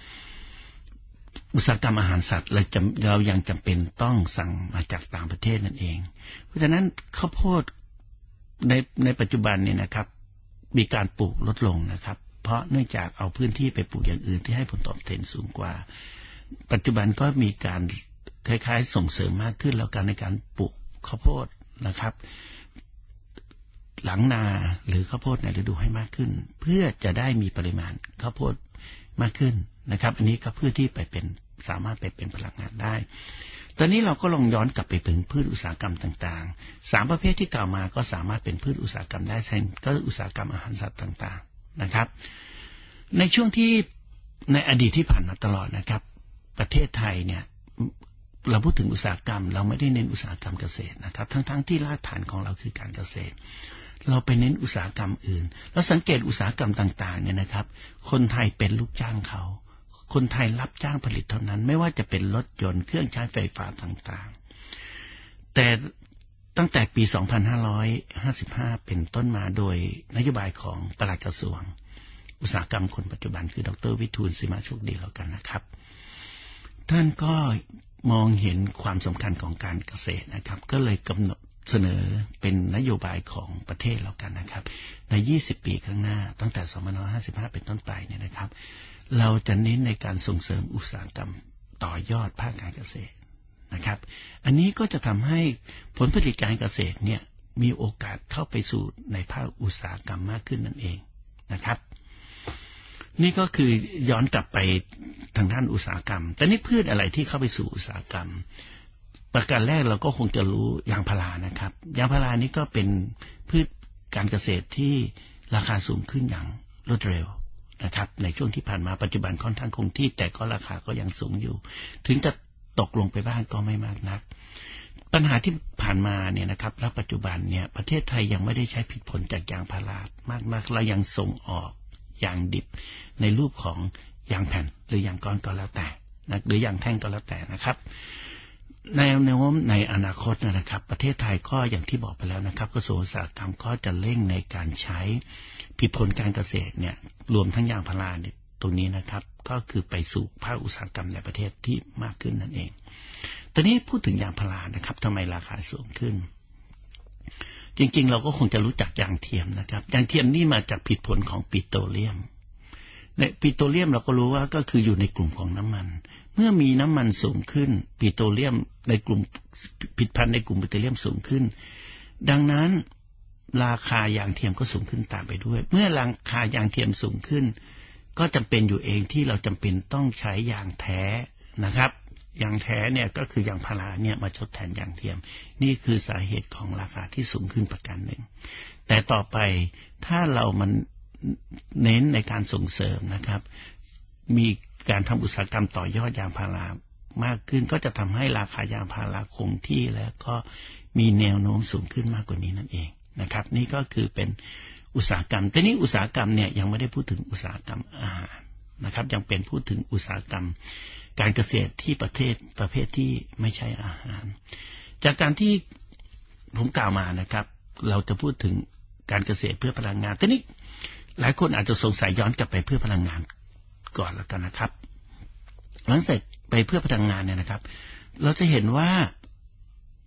อุตสาหกรรมอาหารสัตว์เราจำเรายังจำเป็นต้องสั่งมาจากต่างประเทศนั่นเองเพราะฉะนั้นข้าวโพดในในปัจจุบันเนี่ยนะครับมีการปลูกลดลงนะครับเพราะเนื่องจากเอาพื้นที่ไปปลูกอย่างอื่นที่ให้ผลตอบแทนสูงกว่าปัจจุบันก็มีการคล้ายๆส่งเสริมมากขึ้นแล้วกันในการปลูกข้าวโพดนะครับหลังนาหรือข้าวโพดในฤดูให้มากขึ้นเพื่อจะได้มีปริมาณข้าวโพดมากขึ้นนะครับอันนี้ก็เพื่อที่ไปเป็นสามารถไปเป็นพลังงานได้ตอนนี้เราก็ลองย้อนกลับไปถึงพืชอุตสาหกรรมต่างๆสามประเภทที่กล่าวมาก็สามารถเป็นพืชอุตสาหกรรมได้เช่นก็อุตสาหกรรมอาหารสัตว์ต่างๆนะครับในช่วงที่ในอดีตที่ผ่านมาตลอดนะครับประเทศไทยเนี่ยเราพูดถึงอุตสาหกรรมเราไม่ได้เน้นอุตสาหกรรมเกษตรนะครับทั้งๆที่รากฐานของเราคือการเกษตรเราไปเน้นอุตสาหกรรมอื่นแล้วสังเกตอุตสาหกรรมต่างๆเนี่ยนะครับคนไทยเป็นลูกจ้างเขาคนไทยรับจ้างผลิตเท่านั้นไม่ว่าจะเป็นรถยนต์เครื่องใช้ไฟฟ้าต่างๆแต่ตั้งแต่ปีสองพันห้าร้อยห้าสิบห้าเป็นต้นมาโดยนโยบายของปลัดกระทรวงอุตสาหกรรมคนปัจจุบันคือดร.วิทูลสิมาโชคดีแล้วกันนะครับท่านก็มองเห็นความสำคัญของการเกษตรนะครับก็เลยกำหนดเสนอเป็นนโยบายของประเทศแล้วกันนะครับในยี่สิบปีข้างหน้าตั้งแต่สองพันห้าร้อยห้าสิบห้าเป็นต้นไปเนี่ยนะครับเราจะเน้นในการส่งเสริมอุตสาหกรรมต่อยอดภาคการเกษตรนะครับอันนี้ก็จะทำให้ผลผลิตการเกษตรเนี่ยมีโอกาสเข้าไปสู่ในภาคอุตสาหกรรมมากขึ้นนั่นเองนะครับนี่ก็คือย้อนกลับไปทางด้านอุตสาหกรรมแต่นี่พืชอะไรที่เข้าไปสู่อุตสาหกรรมประการแรกเราก็คงจะรู้ยางพารานะครับยางพารานี่ก็เป็นพืชการเกษตรที่ราคาสูงขึ้นอย่างรวดเร็วนะครับในช่วงที่ผ่านมาปัจจุบันค่อนข้างคงที่แต่ก็ราคาก็ยังสูงอยู่ถึงจะตกลงไปบ้างก็ไม่มากนักปัญหาที่ผ่านมาเนี่ยนะครับและปัจจุบันเนี่ยประเทศไทยยังไม่ได้ใช้ผลผลจากยางพารามากนักเรายังส่งออกยางดิบในรูปของยางแผ่นหรือยางก้อนก็แล้วแต่นะหรือยางแท่งก็แล้วแต่นะครับแนวโน้มในอนาคตนะครับประเทศไทยก็อย่างที่บอกไปแล้วนะครับกระทรวงอุตสาหกรรมก็จะเร่งในการใช้ผลผลการเกษตรเนี่ยรวมทั้งยางพาราเนี่ยตรงนี้นะครับก็คือไปสู่ภาคอุตสาหกรรมในประเทศที่มากขึ้นนั่นเองตอนนี้พูดถึงยางพารานะครับทำไมราคาสูงขึ้นจริงๆเราก็คงจะรู้จักยางเทียมนะครับยางเทียมนี่มาจากผลของปิโตรเลียมในปิโตรเลียมเราก็รู้ว่าก็คืออยู่ในกลุ่มของน้ำมันเมื่อมีน้ำมันสูงขึ้นปิโตรเลียมในกลุ่มผิดพันธุ์ในกลุ่มปิโตรเลียมสูงขึ้นดังนั้นราคายางเทียมก็สูงขึ้นตามไปด้วยเมื่อราคายางเทียมสูงขึ้นก็จำเป็นอยู่เองที่เราจำเป็นต้องใช้ยางแท้นะครับยางแท้เนี่ยก็คือยางพาราเนี่ยมาทดแทนยางเทียมนี่คือสาเหตุของราคาที่สูงขึ้นประการหนึ่งแต่ต่อไปถ้าเรามันเน้นในการส่งเสริมนะครับมีการทำอุตสาหกรรมต่อยอดยางพารามากขึ้นก็จะทำให้ราคายางพาราคงที่แล้วก็มีแนวโน้มสูงขึ้นมากกว่านี้นั่นเองนะครับนี่ก็คือเป็นอุตสาหกรรมแต่นี้อุตสาหกรรมเนี่ยยังไม่ได้พูดถึงอุตสาหกรรมอาหารนะครับยังเป็นพูดถึงอุตสาหกรรมการเกษตรที่ประเทศประเภทที่ไม่ใช่อาหารจากการที่ผมกล่าวมานะครับเราจะพูดถึงการเกษตรเพื่อพลังงานแต่นี้หลายคนอาจจะสงสัยย้อนกลับไปเพื่อพลังงานก่อนแล้วกันนะครับหลังเสร็จไปเพื่อพลังงานเนี่ยนะครับเราจะเห็นว่า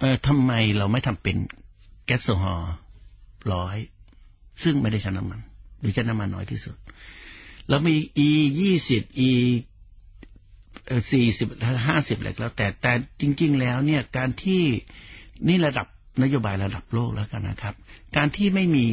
เอ่อทำไมเราไม่ทำเป็นแก๊สโซฮอล์ร้อยซึ่งไม่ได้ใช้น้ำมันหรือใช้น้ำมันน้อยที่สุดแล้วมี E ยี่สิบ E เอ่อสี่สิบ ห้าสิบอะไรแล้วแต่แต่จริงๆแล้วเนี่ยการที่นี่ระดับนโยบายระดับโลกแล้วกันนะครับการที่ไม่มี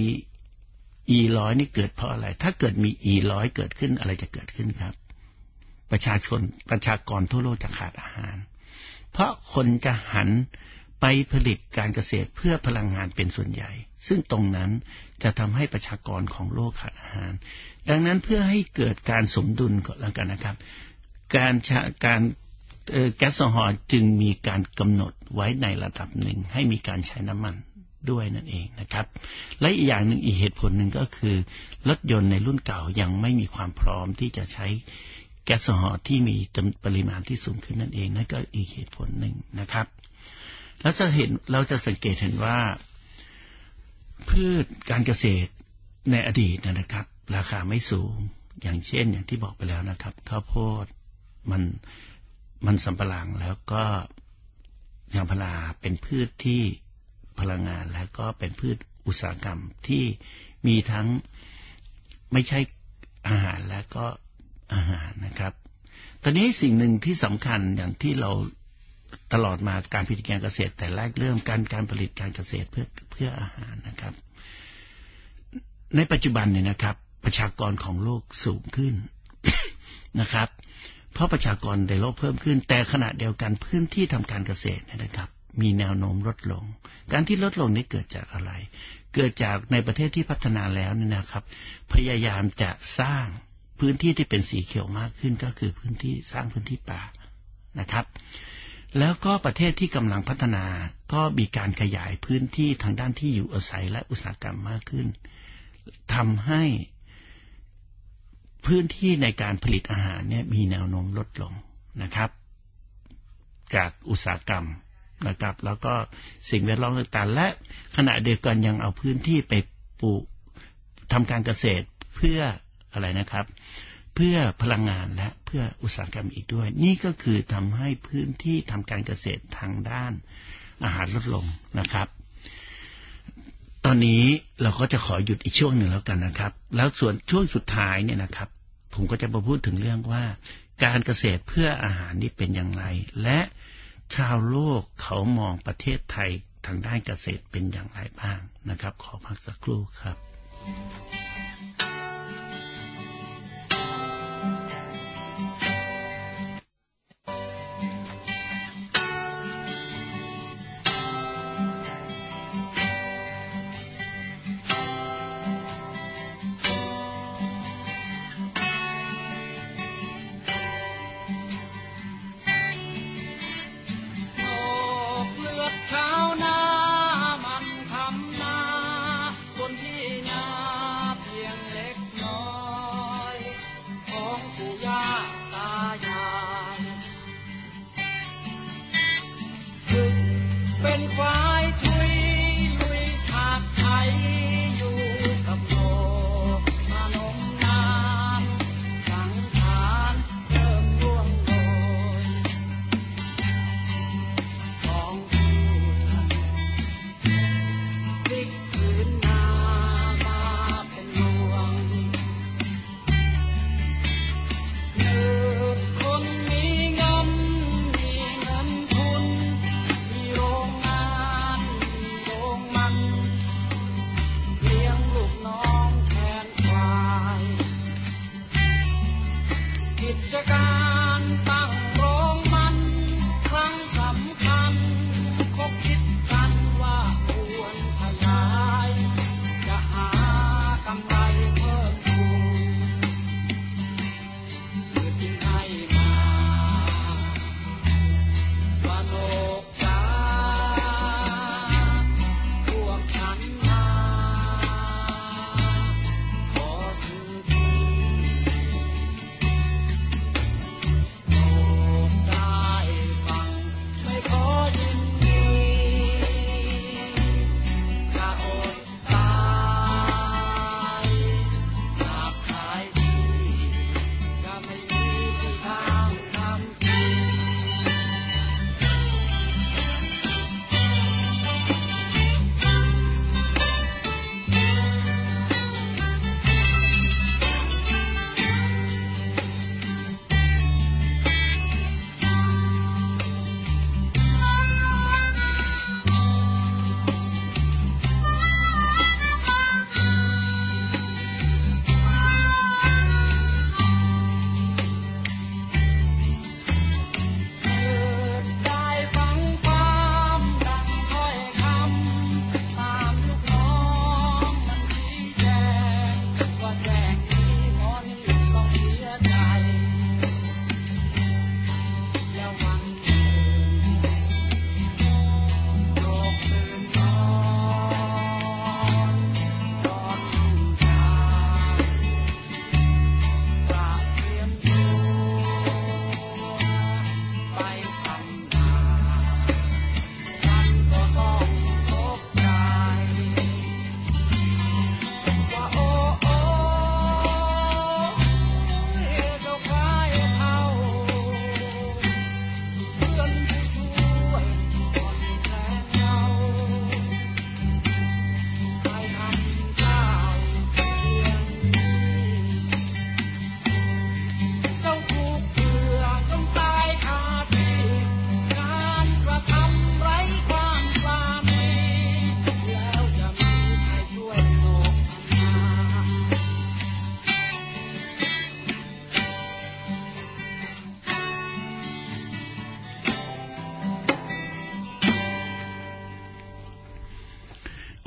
E ร้อยนี่เกิดเพราะอะไรถ้าเกิดมี E ร้อยเกิดขึ้นอะไรจะเกิดขึ้นครับประชาชนประชากรทั่วโลกจะขาดอาหารเพราะคนจะหันไปผลิตการเกษตรเพื่อพลังงานเป็นส่วนใหญ่ซึ่งตรงนั้นจะทำให้ประชากรของโลกขาดอาหารดังนั้นเพื่อให้เกิดการสมดุลก็แล้วกันนะครับการการแก๊สโซฮอล์จึงมีการกำหนดไว้ในระดับหนึ่งให้มีการใช้น้ำมันด้วยนั่นเองนะครับและอีกอย่างหนึ่งอีกเหตุผลหนึ่งก็คือรถยนต์ในรุ่นเก่ายังไม่มีความพร้อมที่จะใช้แก๊สโซฮอล์ที่มีปริมาณที่สูงขึ้นนั่นเองนั่นก็อีกเหตุผลหนึ่งนะครับแล้วจะเห็นเราจะสังเกตเห็นว่าพืชการเกษตรในอดีตนะครับราคาไม่สูงอย่างเช่นอย่างที่บอกไปแล้วนะครับข้าวโพดมันมันสำปะหลังแล้วก็ยางพาราเป็นพืชที่พลังงานแล้วก็เป็นพืชอุตสาหกรรมที่มีทั้งไม่ใช่อาหารและก็อาหารนะครับตอนนี้สิ่งหนึ่งที่สำคัญอย่างที่เราตลอดมาการผลิตการเกษตรแต่แรกเริ่มการการผลิตการเกษตรเพื่อเพื่ออาหารนะครับในปัจจุบันเนี่ยนะครับประชากรของโลกสูงขึ้น นะครับเพราะประชากรในโลกเพิ่มขึ้นแต่ขณะเดียวกันพื้นที่ทำการเกษตรนะครับมีแนวโน้มลดลงการที่ลดลงนี้เกิดจากอะไรเกิดจากในประเทศที่พัฒนาแล้วเนี่ยนะครับพยายามจะสร้างพื้นที่ที่เป็นสีเขียวมากขึ้นก็คือพื้นที่สร้างพื้นที่ป่านะครับแล้วก็ประเทศที่กำลังพัฒนาก็มีการขยายพื้นที่ทางด้านที่อยู่อาศัยและอุตสาหกรรมมากขึ้นทำให้พื้นที่ในการผลิตอาหารเนี่ยมีแนวโน้มลดลงนะครับจากอุตสาหกรรมนะครับแล้วก็สิ่งแวดล้อมต่างๆและขณะเดียวกันยังเอาพื้นที่ไปปลูกทำการเกษตรเพื่ออะไรนะครับเพื่อพลังงานและเพื่ออุตสาหกรรมอีกด้วยนี่ก็คือทำให้พื้นที่ทำการเกษตรทางด้านอาหารลดลงนะครับตอนนี้เราก็จะขอหยุดอีกช่วงหนึ่งแล้วกันนะครับแล้วส่วนช่วงสุดท้ายเนี่ยนะครับผมก็จะมาพูดถึงเรื่องว่าการเกษตรเพื่ออาหารนี่เป็นอย่างไรและชาวโลกเขามองประเทศไทยทางด้านเกษตรเป็นอย่างไรบ้างนะครับขอพักสักครู่ครับคนที่นาเพียงเล็ก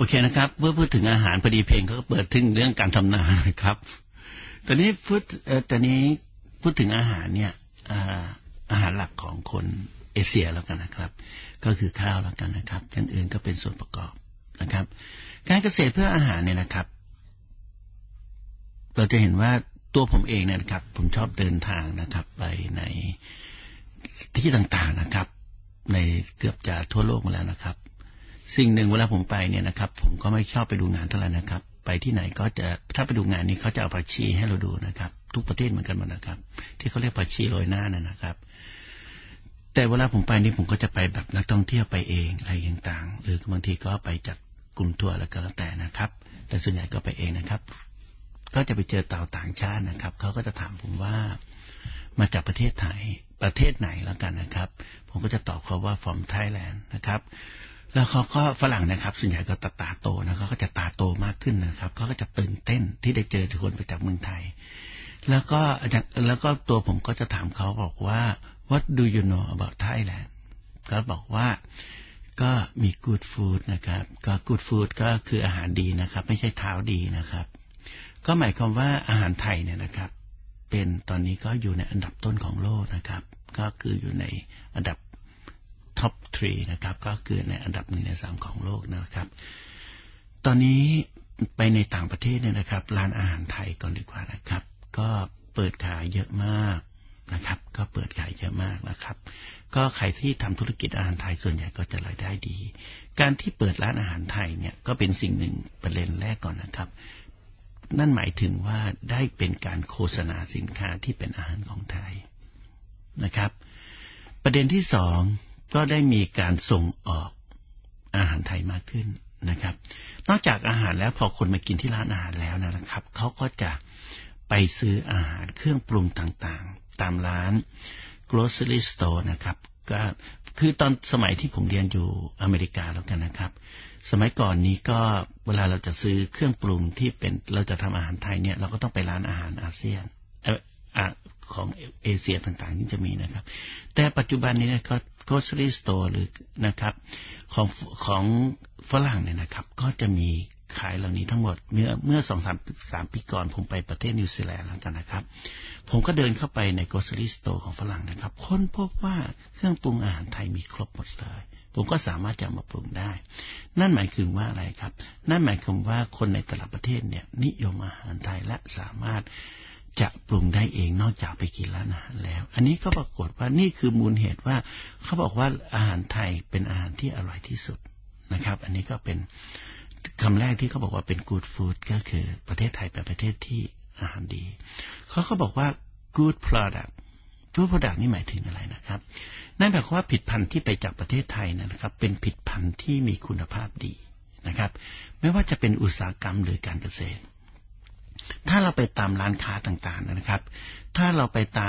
โอเคนะครับเมื่อพูดถึงอาหารพอดีเพลงเขาก็เปิดถึงเรื่องการทำนาครับตอนนี้พูดเอ่อตอนนี้พูดถึงอาหารเนี่ยอาหารหลักของคนเอเชียแล้วกันนะครับก็คือข้าวแล้วกันนะครับอย่างอื่นก็เป็นส่วนประกอบนะครับการเกษตรเพื่ออาหารเนี่ยนะครับเราจะเห็นว่าตัวผมเองเนี่ยนะครับผมชอบเดินทางนะครับไปในที่ต่างๆนะครับในเกือบจะทั่วโลกมาแล้วนะครับสิ่งหนึ่งเวลาผมไปเนี่ยนะครับผมก็ไม่ชอบไปดูงานเท่าไหร่นะครับไปที่ไหนก็จะถ้าไปดูงานนี้เขาจะเอาผักชีให้เราดูนะครับทุกประเทศเหมือนกันหมดนะครับที่เขาเรียกผักชีโรยหน้านั่นนะครับแต่เวลาผมไปนี่ผมก็จะไปแบบนักท่องเที่ยวไปเองอะไรต่างๆหรือบางทีก็ไปจัดกลุ่มทัวร์แล้วก็แล้วแต่นะครับแต่ส่วนใหญ่ก็ไปเองนะครับก็จะไปเจอเต่าต่างชาตินะครับเขาก็จะถามผมว่ามาจากประเทศไหนประเทศไหนแล้วกันนะครับผมก็จะตอบเขาว่า from Thailand นะครับแล้วเขาก็ฝรั่งนะครับส่วนใหญ่ก็ตาตาโตนะเขาก็จะตาโตมากขึ้นนะครับเขาก็จะตื่นเต้นที่ได้เจอคนไปจากเมืองไทยแล้วก็แล้วก็ตัวผมก็จะถามเขาบอกว่า what do you know about Thailand ก็บอกว่าก็มี good food นะครับก็ good food ก็คืออาหารดีนะครับไม่ใช่เท้าดีนะครับก็หมายความว่าอาหารไทยเนี่ยนะครับเป็นตอนนี้ก็อยู่ในอันดับต้นของโลกนะครับก็คืออยู่ในอันดับท็อปสามนะครับก็คือในอันดับหนึ่งในสามของโลกนะครับตอนนี้ไปในต่างประเทศเนี่ยนะครับร้านอาหารไทยก่อนดีกว่านะครับก็เปิดขายเยอะมากนะครับก็เปิดขายเยอะมากนะครับก็ใครที่ทำธุรกิจอาหารไทยส่วนใหญ่ก็จะรายได้ดีการที่เปิดร้านอาหารไทยเนี่ยก็เป็นสิ่งหนึ่งประเด็นแรกก่อนนะครับนั่นหมายถึงว่าได้เป็นการโฆษณาสินค้าที่เป็นอาหารของไทยนะครับประเด็นที่สองก็ได้มีการส่งออกอาหารไทยมากขึ้นนะครับนอกจากอาหารแล้วพอคนมากินที่ร้านอาหารแล้วนะครับเขาก็จะไปซื้ออาหารเครื่องปรุงต่างๆตามร้าน grocery store นะครับก็คือตอนสมัยที่ผมเรียนอยู่อเมริกาแล้วกันนะครับสมัยก่อนนี้ก็เวลาเราจะซื้อเครื่องปรุงที่เป็นเราจะทำอาหารไทยเนี่ยเราก็ต้องไปร้านอาหารอาเซียนเอ่อของเอเชียต่างๆที่จะมีนะครับแต่ปัจจุบันนี้นะครับ grocery store หรือนะครับของของฝรั่งเนี่ยนะครับก็จะมีขายเหล่านี้ทั้งหมดเมื่อเมื่อ สองถึงสาม ปีก่อนผมไปประเทศนิวซีแลนด์แล้วกันนะครับผมก็เดินเข้าไปใน grocery store ของฝรั่งนะครับค้นพบว่าเครื่องปรุงอาหารไทยมีครบหมดเลยผมก็สามารถจะมาปรุงได้นั่นหมายถึงว่าอะไรครับนั่นหมายความว่าคนในแต่ละประเทศเนี่ยนิยมอาหารไทยและสามารถจะปรุงได้เองนอกจากไปกินร้านอาหารแล้วอันนี้ก็ปรากฏว่านี่คือมูลเหตุว่าเขาบอกว่าอาหารไทยเป็นอาหารที่อร่อยที่สุดนะครับอันนี้ก็เป็นคำแรกที่เขาบอกว่าเป็น good food ก็คือประเทศไทยเป็นประเทศที่อาหารดีเขาเขาบอกว่า good product good product นี่หมายถึงอะไรนะครับนั่นแปลว่าผลิตภัณฑ์ที่ไปจากประเทศไทยนะครับเป็นผลิตภัณฑ์ที่มีคุณภาพดีนะครับไม่ว่าจะเป็นอุตสาหกรรมหรือการเกษตรถ้าเราไปตามร้านค้าต่างๆนะครับถ้าเราไปตาม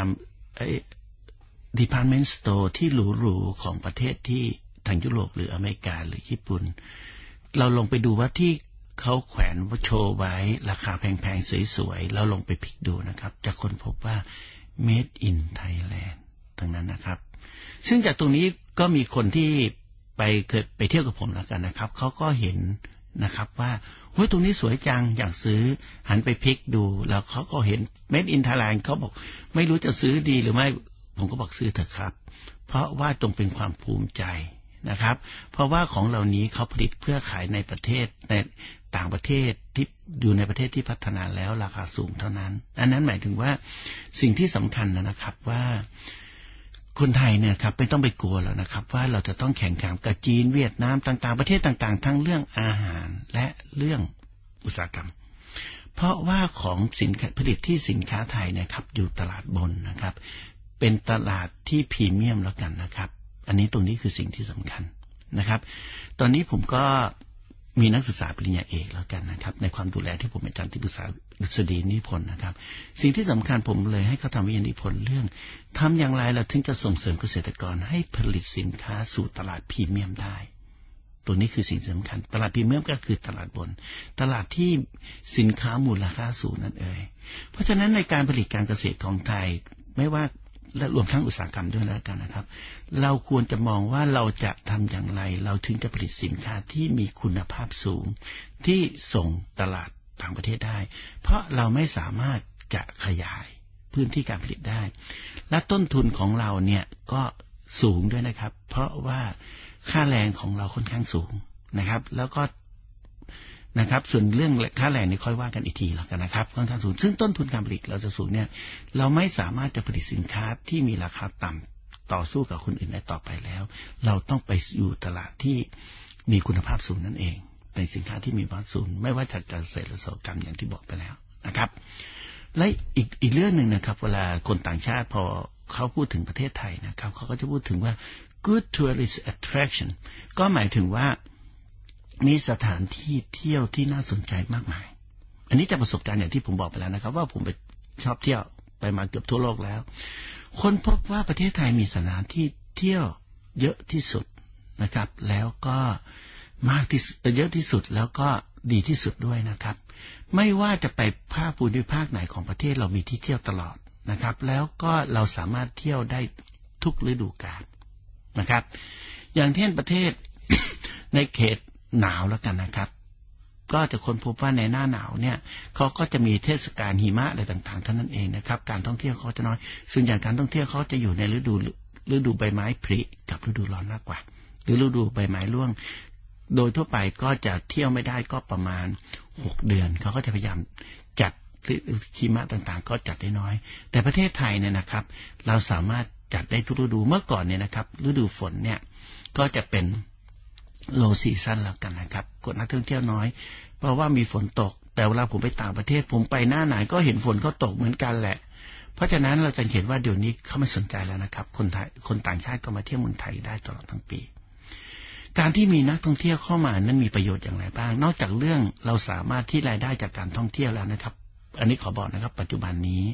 department store ที่หรูๆของประเทศที่ทางยุโรปหรืออเมริกาหรือญี่ปุ่นเราลงไปดูว่าที่เขาแขวนโชว์ไว้ราคาแพงๆสวยๆเราลงไปพลิกดูนะครับจะค้นพบว่า made in Thailand ทั้งนั้นนะครับซึ่งจากตรงนี้ก็มีคนที่ไปเคยไปเที่ยวกับผมแล้วกันนะครับเขาก็เห็นนะครับว่าเฮ้ยตรงนี้สวยจังอยากซื้อหันไปพลิกดูแล้วเขาก็เห็น made in Thailand เขาบอกไม่รู้จะซื้อดีหรือไม่ผมก็บอกซื้อเถอะครับเพราะว่าตรงเป็นความภูมิใจนะครับเพราะว่าของเหล่านี้เขาผลิตเพื่อขายในประเทศในต่างประเทศที่อยู่ในประเทศที่พัฒนาแล้วราคาสูงเท่านั้นอันนั้นหมายถึงว่าสิ่งที่สำคัญนะครับว่าคนไทยเนี่ยครับไม่ต้องไปกลัวแล้วนะครับว่าเราจะต้องแข่งขันกับจีนเวียดนามต่างๆประเทศต่างๆทั้งเรื่องอาหารและเรื่องอุตสาหกรรมเพราะว่าของสินค้าผลิตที่สินค้าไทยเนี่ยครับอยู่ตลาดบนนะครับเป็นตลาดที่พรีเมียมแล้วกันนะครับอันนี้ตรงนี้คือสิ่งที่สำคัญนะครับตอนนี้ผมก็มีนักศึกษาปริญญาเอกแล้วกันนะครับในความดูแลที่ผมเป็นอาจารย์ที่ปรึกษาดุษฎีนิพนธ์นะครับสิ่งที่สำคัญผมเลยให้เขาทำวิทยานิพนธ์เรื่องทำอย่างไรเราถึงจะส่งเสริมเกษตรกรให้ผลิตสินค้าสู่ตลาดพรีเมียมได้ตัวนี้คือสิ่งสำคัญตลาดพรีเมียมก็คือตลาดบนตลาดที่สินค้ามูลค่าสูงนั่นเองเพราะฉะนั้นในการผลิตการเกษตรของไทยไม่ว่าและรวมทั้งอุตสาหกรรมด้วยแล้วกันนะครับเราควรจะมองว่าเราจะทำอย่างไรเราถึงจะผลิตสินค้าที่มีคุณภาพสูงที่ส่งตลาดต่างประเทศได้เพราะเราไม่สามารถจะขยายพื้นที่การผลิตได้และต้นทุนของเราเนี่ยก็สูงด้วยนะครับเพราะว่าค่าแรงของเราค่อนข้างสูงนะครับแล้วก็นะครับส่วนเรื่องค่าแรงนี่ค่อยว่ากันอีกทีแล้วกันนะครับค่อนข้างสูงซึ่งต้นทุนการผลิตเราจะสูงเนี่ยเราไม่สามารถจะผลิตสินค้าที่มีราคาต่ำต่อสู้กับคนอื่นได้ต่อไปแล้วเราต้องไปอยู่ตลาดที่มีคุณภาพสูงนั่นเองเป็นสินค้าที่มีคุณภาพสูงไม่ว่าจากการเกษตรหรืออุตสาหกรรมอย่างที่บอกไปแล้วนะครับและอีกอีกเรื่องหนึ่งนะครับเวลาคนต่างชาติพอเขาพูดถึงประเทศไทยนะครับเขาก็จะพูดถึงว่า good tourist attraction ก็หมายถึงว่ามีสถานที่เที่ยวที่น่าสนใจมากมายอันนี้จากประสบการณ์อย่างที่ผมบอกไปแล้วนะครับว่าผมไปชอบเที่ยวไปมาเกือบทั่วโลกแล้วคนพบว่าประเทศไทยมีสถานที่เที่ยวเยอะที่สุดนะครับแล้วก็มากที่เยอะที่สุดแล้วก็ดีที่สุดด้วยนะครับไม่ว่าจะไปภาคภูมิภาคไหนของประเทศเรามีที่เที่ยวตลอดนะครับแล้วก็เราสามารถเที่ยวได้ทุกฤดูกาลนะครับอย่างเช่นประเทศ ในเขตหนาวแล้วกันนะครับก็จะค้นพบว่าในหน้าหนาวเนี่ยเขาก็จะมีเทศกาลหิมะอะไรต่างๆเท่านั้นเองนะครับการท่องเที่ยวเขาจะน้อยส่วนใหญ่การท่องเที่ยวเขาจะอยู่ในฤดูฤดูใบไม้ผลิกับฤดูร้อนมากกว่าหรือฤดูใบไม้ร่วงโดยทั่วไปก็จะเที่ยวไม่ได้ก็ประมาณหกเดือนเขาก็จะพยายามจัดหิมะต่างๆก็จัดได้น้อยแต่ประเทศไทยเนี่ยนะครับเราสามารถจัดได้ทุกฤดูเมื่อก่อนเนี่ยนะครับฤดูฝนเนี่ยก็จะเป็นโลซีซั่นแล้วกันนะครับกดนักท่องเที่ยวน้อยเพราะว่ามีฝนตกแต่เวลาผมไปต่างประเทศผมไปหน้าไหนก็เห็นฝนก็ตกเหมือนกันแหละเพราะฉะนั้นเราจะเห็นว่าเดี๋ยวนี้เขาไม่สนใจแล้วนะครับคนไทยคนต่างชาติก็มาเที่ยวเมืองไทยได้ตลอดทั้งปีการที่มีนักท่องเที่ยวเข้ามานั้นมีประโยชน์อย่างไรบ้างนอกจากเรื่องเราสามารถที่รายได้จากการท่องเที่ยวแล้วนะครับอันนี้ขอบอกนะครับปัจจุบันนี้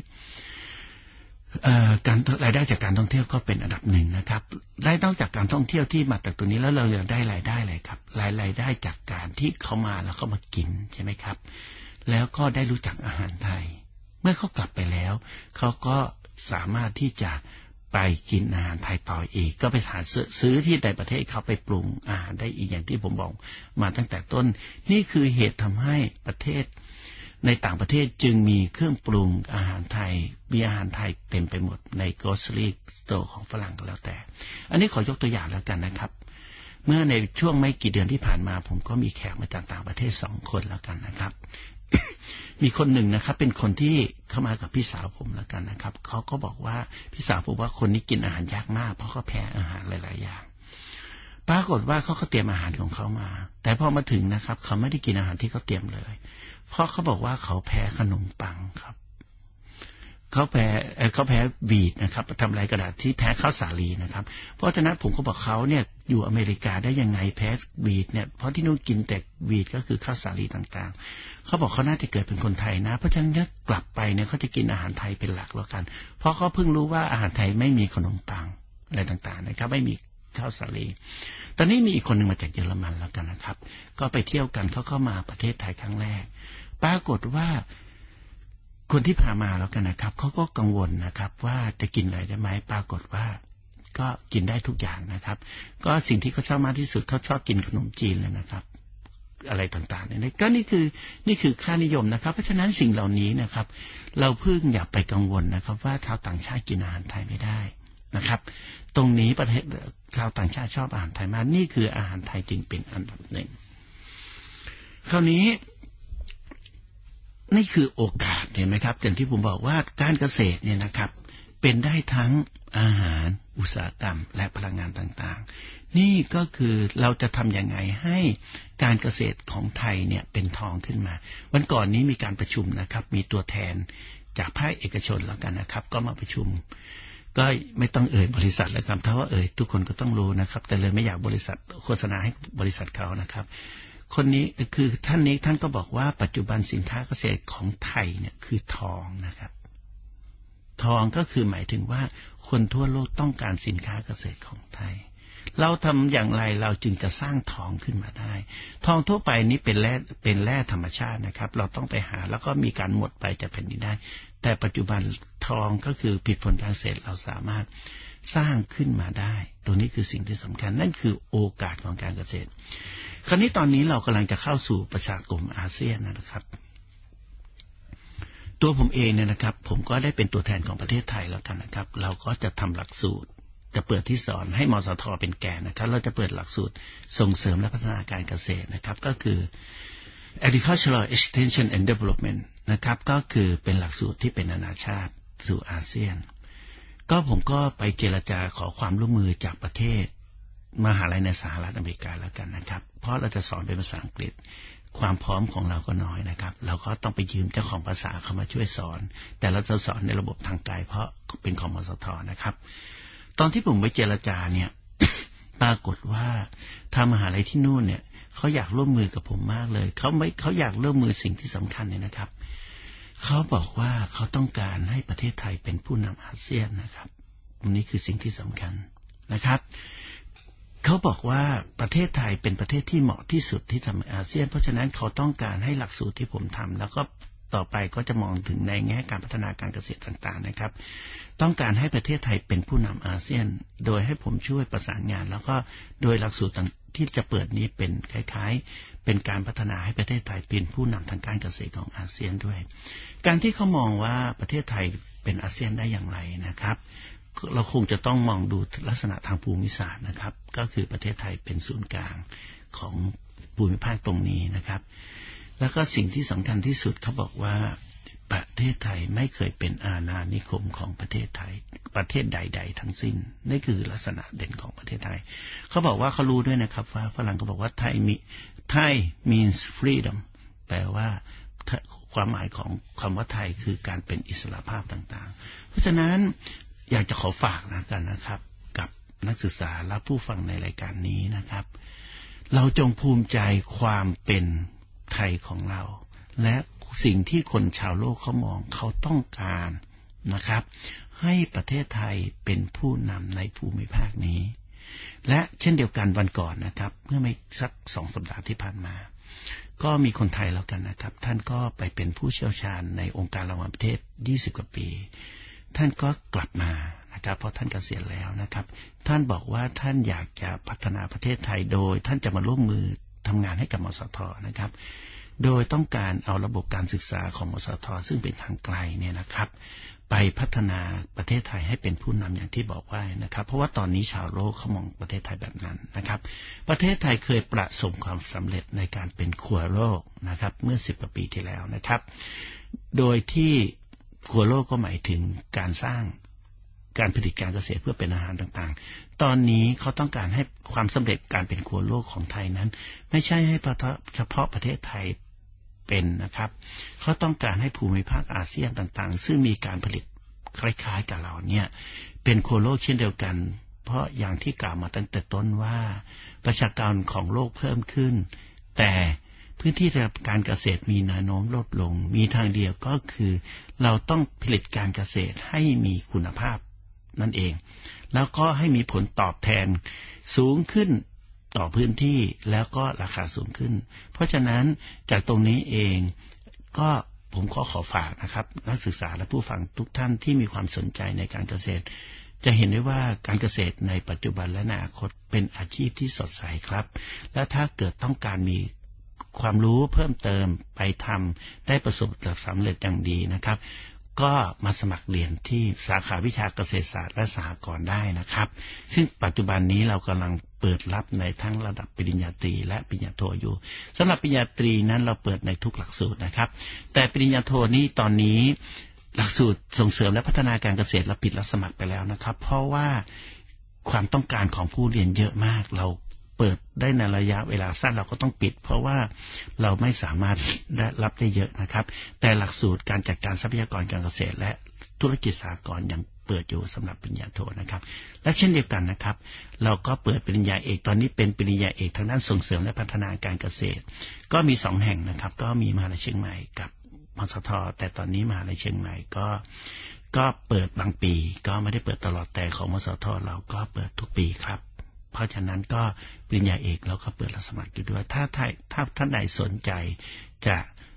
การรายได้จากการท่องเที่ยวก็เป็นอันดับหนึ่งนะครับรายได้จากการท่องเที่ยวที่มาจากตัวนี้แล้วเรายังได้รายได้อะไรครับรายรายได้จากการที่เขามาแล้วเขามากินใช่ไหมครับแล้วก็ได้รู้จักอาหารไทยเมื่อเขากลับไปแล้วเขาก็สามารถที่จะไปกินอาหารไทยต่ออีกก็ไปหาซื้อที่ในประเทศเขาไปปรุงอาหารได้อีกอย่างที่ผมบอกมาตั้งแต่ต้นนี่คือเหตุทำให้ประเทศในต่างประเทศจึงมีเครื่องปรุงอาหารไทยมีอาหารไทยเต็มไปหมดใน grocery store ของฝรั่งก็แล้วแต่อันนี้ขอยกตัวอย่างแล้วกันนะครับเมื่อในช่วงไม่กี่เดือนที่ผ่านมาผมก็มีแขกมาจากต่างประเทศสองคนแล้วกันนะครับ มีคนหนึ่งนะครับเป็นคนที่เข้ามากับพี่สาวผมแล้วกันนะครับเขาก็บอกว่าพี่สาวผมว่าคนนี้กินอาหารยากมากเพราะเขาแพ้อาหารหลายๆอย่างปรากฏว่าเขาก็เตรียมอาหารของเขามาแต่พอมาถึงนะครับเขาไม่ได้กินอาหารที่เขาเตรียมเลยเพราะเขาบอกว่าเขาแพ้ขนมปังครับเขาแพ้เขาแพ้วีดนะครับทำลายกระดาษที่แพ้ข้าวสาลีนะครับเพราะฉะนั้นผมก็บอกเขาเนี่ยอยู่อเมริกาได้ยังไงแพ้วีดเนี่ยเพราะที่นู่นกินแต่วีดก็คือข้าวสาลีต่างๆเขาบอกเขาน่าจะเกิดเป็นคนไทยนะเพราะฉะนั้นกลับไปเนี่ยเขาจะกินอาหารไทยเป็นหลักแล้วกันเพราะเขาเพิ่งรู้ว่าอาหารไทยไม่มีขนมปังอะไรต่างๆนะครับไม่มีข้าวสาลีตอนนี้มีอีกคนหนึ่งมาจากเยอรมันแล้วกันนะครับก็ไปเที่ยวกันเขาเข้ามาประเทศไทยครั้งแรกปรากฏว่าคนที่พามาแล้วกันนะครับเขาก็กังวลนะครับว่าจะกินอะไรได้ไหมปรากฏว่าก็กินได้ทุกอย่างนะครับก็สิ่งที่เขาชอบมากที่สุดเขาชอบกินขนมจีนเลยนะครับอะไรต่างๆเนี่ยก็นี่คือนี่คือค่านิยมนะครับเพราะฉะนั้นสิ่งเหล่านี้นะครับเราเพิ่งอย่าไปกังวลนะครับว่าชาวต่างชาติกินอาหารไทยไม่ได้นะครับตรงนี้ประเทศชาวต่างชาติชอบอาหารไทยมากนี่คืออาหารไทยจึงเป็นอันดับหนึ่งคราวนี้นี่คือโอกาสเห็นไหมครับอย่างที่ผมบอกว่าการเกษตรเนี่ยนะครับเป็นได้ทั้งอาหารอุตสาหกรรมและพลังงานต่างๆนี่ก็คือเราจะทำยังไงให้การเกษตรของไทยเนี่ยเป็นทองขึ้นมาวันก่อนนี้มีการประชุมนะครับมีตัวแทนจากภาคเอกชนแล้วกันนะครับก็มาประชุมก็ไม่ต้องเอ่ยบริษัทแล้วครับถ้าว่าเอ่ยทุกคนก็ต้องรู้นะครับแต่เลยไม่อยากบริษัทโฆษณาให้บริษัทเขานะครับคนนี้คือท่านนี้ท่านก็บอกว่าปัจจุบันสินค้าเกษตรของไทยเนี่ยคือทองนะครับทองก็คือหมายถึงว่าคนทั่วโลกต้องการสินค้าเกษตรของไทยเราทำอย่างไรเราจึงจะสร้างทองขึ้นมาได้ทองทั่วไปนี้เป็นแร่เป็นแร่ธรรมชาตินะครับเราต้องไปหาแล้วก็มีการหมดไปจากแผ่นดินได้แต่ปัจจุบันททองก็คือผลิตผลการเกษตรเราสามารถสร้างขึ้นมาได้ตัวนี้คือสิ่งที่สำคัญนั่นคือโอกาสของการเกษตรคราวนี้ตอนนี้เรากำลังจะเข้าสู่ประชาคมอาเซียนนะครับตัวผมเองเนี่ยนะครับผมก็ได้เป็นตัวแทนของประเทศไทยแล้วกันนะครับเราก็จะทำหลักสูตรจะเปิดที่สอนให้มสท.เป็นแกนนะครับเราจะเปิดหลักสูตรส่งเสริมและพัฒนาการเกษตรนะครับก็คือ Agricultural Extension and Development นะครับก็คือเป็นหลักสูตรที่เป็นนานาชาติสู่อาเซียนก็ผมก็ไปเจรจาขอความร่วมมือจากประเทศมหาลัยในสหรัฐอเมริกาแล้วกันนะครับเพราะเราจะสอนเป็นภาษาอังกฤษความพร้อมของเราก็น้อยนะครับเราก็ต้องไปยืมเจ้าของภาษาเข้ามาช่วยสอนแต่เราจะสอนในระบบทางไกลเพราะเป็นของมสท.นะครับตอนที่ผมไปเจรจาเนี่ย ปรากฏว่าทางมหาลัยที่นู่นเนี่ยเขาอยากร่วมมือกับผมมากเลยเขาไม่เขาอยากร่วมมือสิ่งที่สำคัญเนี่ยนะครับเขาบอกว่าเขาต้องการให้ประเทศไทยเป็นผู้นำอาเซียนนะครับตรงนี้คือสิ่งที่สำคัญนะครับเขาบอกว่าประเทศไทยเป็นประเทศที่เหมาะที่สุดที่ทำอาเซียนเพราะฉะนั้นเขาต้องการให้หลักสูตรที่ผมทำแล้วก็ต่อไปก็จะมองถึงในแง่การพัฒนาการเกษตรต่างๆนะครับต้องการให้ประเทศไทยเป็นผู้นำอาเซียนโดยให้ผมช่วยประสานงานแล้วก็โดยหลักสูตรที่จะเปิดนี้เป็นคล้ายๆเป็นการพัฒนาให้ประเทศไทยเป็นผู้นำทางการเกษตรของอาเซียนด้วยการที่เขามองว่าประเทศไทยเป็นอาเซียนได้อย่างไรนะครับเราคงจะต้องมองดูลักษณะทางภูมิศาสตร์นะครับก็คือประเทศไทยเป็นศูนย์กลางของภูมิภาคตรงนี้นะครับแล้วก็สิ่งที่สำคัญที่สุดเขาบอกว่าประเทศไทยไม่เคยเป็นอาณานิคมของประเทศไทยประเทศใดๆทั้งสิ้นนี่คือลักษณะเด่นของประเทศไทยเขาบอกว่าเขารู้ด้วยนะครับว่าฝรั่งก็บอกว่าไทยมีไทย means freedom แปลว่าความหมายของคำว่าไทยคือการเป็นอิสระภาพต่างๆเพราะฉะนั้นอยากจะขอฝากนะกันนะครับกับนักศึกษาและผู้ฟังในรายการนี้นะครับเราจงภูมิใจความเป็นไทยของเราและสิ่งที่คนชาวโลกเขามองเขาต้องการนะครับให้ประเทศไทยเป็นผู้นำในภูมิภาคนี้และเช่นเดียวกันวันก่อนนะครับเมื่อไม่สักสองสัปดาห์ที่ผ่านมาก็มีคนไทยแล้วกันนะครับท่านก็ไปเป็นผู้เชี่ยวชาญในองค์การระหว่างประเทศยี่สิบกว่าปีท่านก็กลับมานะครับเพราะท่านเกษียณแล้วนะครับท่านบอกว่าท่านอยากจะพัฒนาประเทศไทยโดยท่านจะมาร่วมมือทำงานให้กับมสท.นะครับโดยต้องการเอาระบบการศึกษาของมสท.ซึ่งเป็นทางไกลเนี่ยนะครับไปพัฒนาประเทศไทยให้เป็นผู้นำอย่างที่บอกไว้นะครับเพราะว่าตอนนี้ชาวโลกเขามองประเทศไทยแบบนั้นนะครับประเทศไทยเคยประสบความสำเร็จในการเป็นครัวโลกนะครับเมื่อสิบกว่าปีที่แล้วนะครับโดยที่ครัวโลกก็หมายถึงการสร้างการผลิตการเกษตรเพื่อเป็นอาหารต่างๆตอนนี้เขาต้องการให้ความสำเร็จการเป็นครัวโลกของไทยนั้นไม่ใช่ให้เฉพาะประเทศไทยเป็นนะครับเขาต้องการให้ภูมิภาคอาเซียนต่างๆซึ่งมีการผลิตคล้ายๆกับเราเนี่ยเป็นครัวโลกเช่นเดียวกันเพราะอย่างที่กล่าวมาตั้งแต่ต้นว่าประชากรของโลกเพิ่มขึ้นแต่พื้นที่การเกษตรมีแนวโน้มลดลงมีทางเดียวก็คือเราต้องผลิตการเกษตรให้มีคุณภาพนั่นเองแล้วก็ให้มีผลตอบแทนสูงขึ้นต่อพื้นที่แล้วก็ราคาสูงขึ้นเพราะฉะนั้นจากตรงนี้เองก็ผมขอขอฝากนะครับนักศึกษาและผู้ฟังทุกท่านที่มีความสนใจในการเกษตรจะเห็นได้ว่าการเกษตรในปัจจุบันและอนาคตเป็นอาชีพที่สดใสครับและถ้าเกิดต้องการมีความรู้เพิ่มเติมไปทำได้ประสบความสำเร็จอย่างดีนะครับก็มาสมัครเรียนที่สาขาวิชาเกษตรศาสตร์และสหกรณ์ได้นะครับซึ่งปัจจุบันนี้เรากำลังเปิดรับในทั้งระดับปริญญาตรีและปริญญาโทอยู่สำหรับปริญญาตรีนั้นเราเปิดในทุกหลักสูตรนะครับแต่ปริญญาโทนี้ตอนนี้หลักสูตรส่งเสริมและพัฒนาการเกษตรเราปิดรับสมัครไปแล้วนะครับเพราะว่าความต้องการของผู้เรียนเยอะมากเราเปิดได้ในระยะเวลาสั้นเราก็ต้องปิดเพราะว่าเราไม่สามารถรับได้เยอะนะครับแต่หลักสูตรการจัดการทรัพยากรการเกษตรและธุรกิจสหกรณ์ยังเปิดอยู่สำหรับปริญญาโทนะครับและเช่นเดียวกันนะครับเราก็เปิดปริญญาเอกตอนนี้เป็นปริญญาเอกทางด้านส่งเสริมและพัฒนาการเกษตรก็มีสองแห่งนะครับก็มีมหาวิทยาลัยเชียงใหม่กับมสท.แต่ตอนนี้มหาวิทยาลัยเชียงใหม่ก็ก็เปิดบางปีก็ไม่ได้เปิดตลอดแต่ของมสท.เราก็เปิดทุกปีครับเพราะฉะนั้นก็ปริญญาเอกเราก็เปิดรับสมัครอยู่ด้วยถ้าถ้าถ้าท่านใดสนใจจะ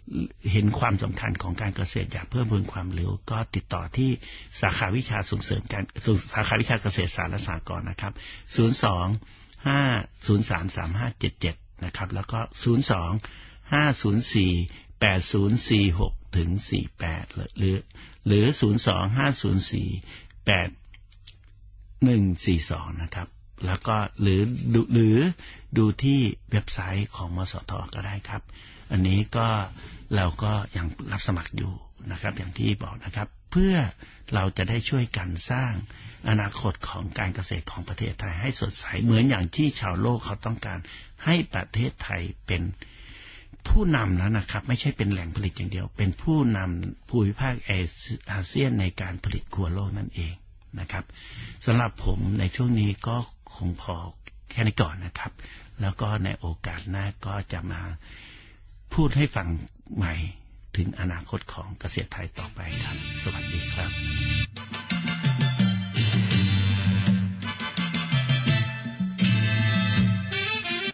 เห็นความสำคัญของการเกษตรอยากเพิ่มพูนความรู้ก็ติดต่อที่สาขาวิชาส่งเสริมการสาขาวิชาเกษตรศาสตร์และสหกรณ์นะครับศูนย์ สอง ห้า ศูนย์ สาม สาม ห้า เจ็ด เจ็ดนะครับแล้วก็ศูนย์ สอง ห้า ศูนย์ สี่ แปด ศูนย์ สี่ หก ถึง สี่ แปดหรือหรือศูนย์ สอง ห้า ศูนย์ สี่ แปด หนึ่ง สี่ สองนะครับแล้วก็หรือหรือดูที่เว็บไซต์ของมสท.ก็ได้ครับอันนี้ก็เราก็ยังรับสมัครอยู่นะครับอย่างที่บอกนะครับเพื่อเราจะได้ช่วยกันสร้างอนาคตของการเกษตรของประเทศไทยให้สดใสเหมือนอย่างที่ชาวโลกเขาต้องการให้ประเทศไทยเป็นผู้นำแล้วนะครับไม่ใช่เป็นแหล่งผลิตอย่างเดียวเป็นผู้นำภูมิภาคอาเซียนในการผลิตครัวโลกนั่นเองนะครับสำหรับผมในช่วงนี้ก็คงพอแค่นี้ก่อนนะครับแล้วก็ในโอกาสหน้าก็จะมาพูดให้ฟังใหม่ถึงอนาคตของเกษตรไทยต่อไปครับสวัสดีครับ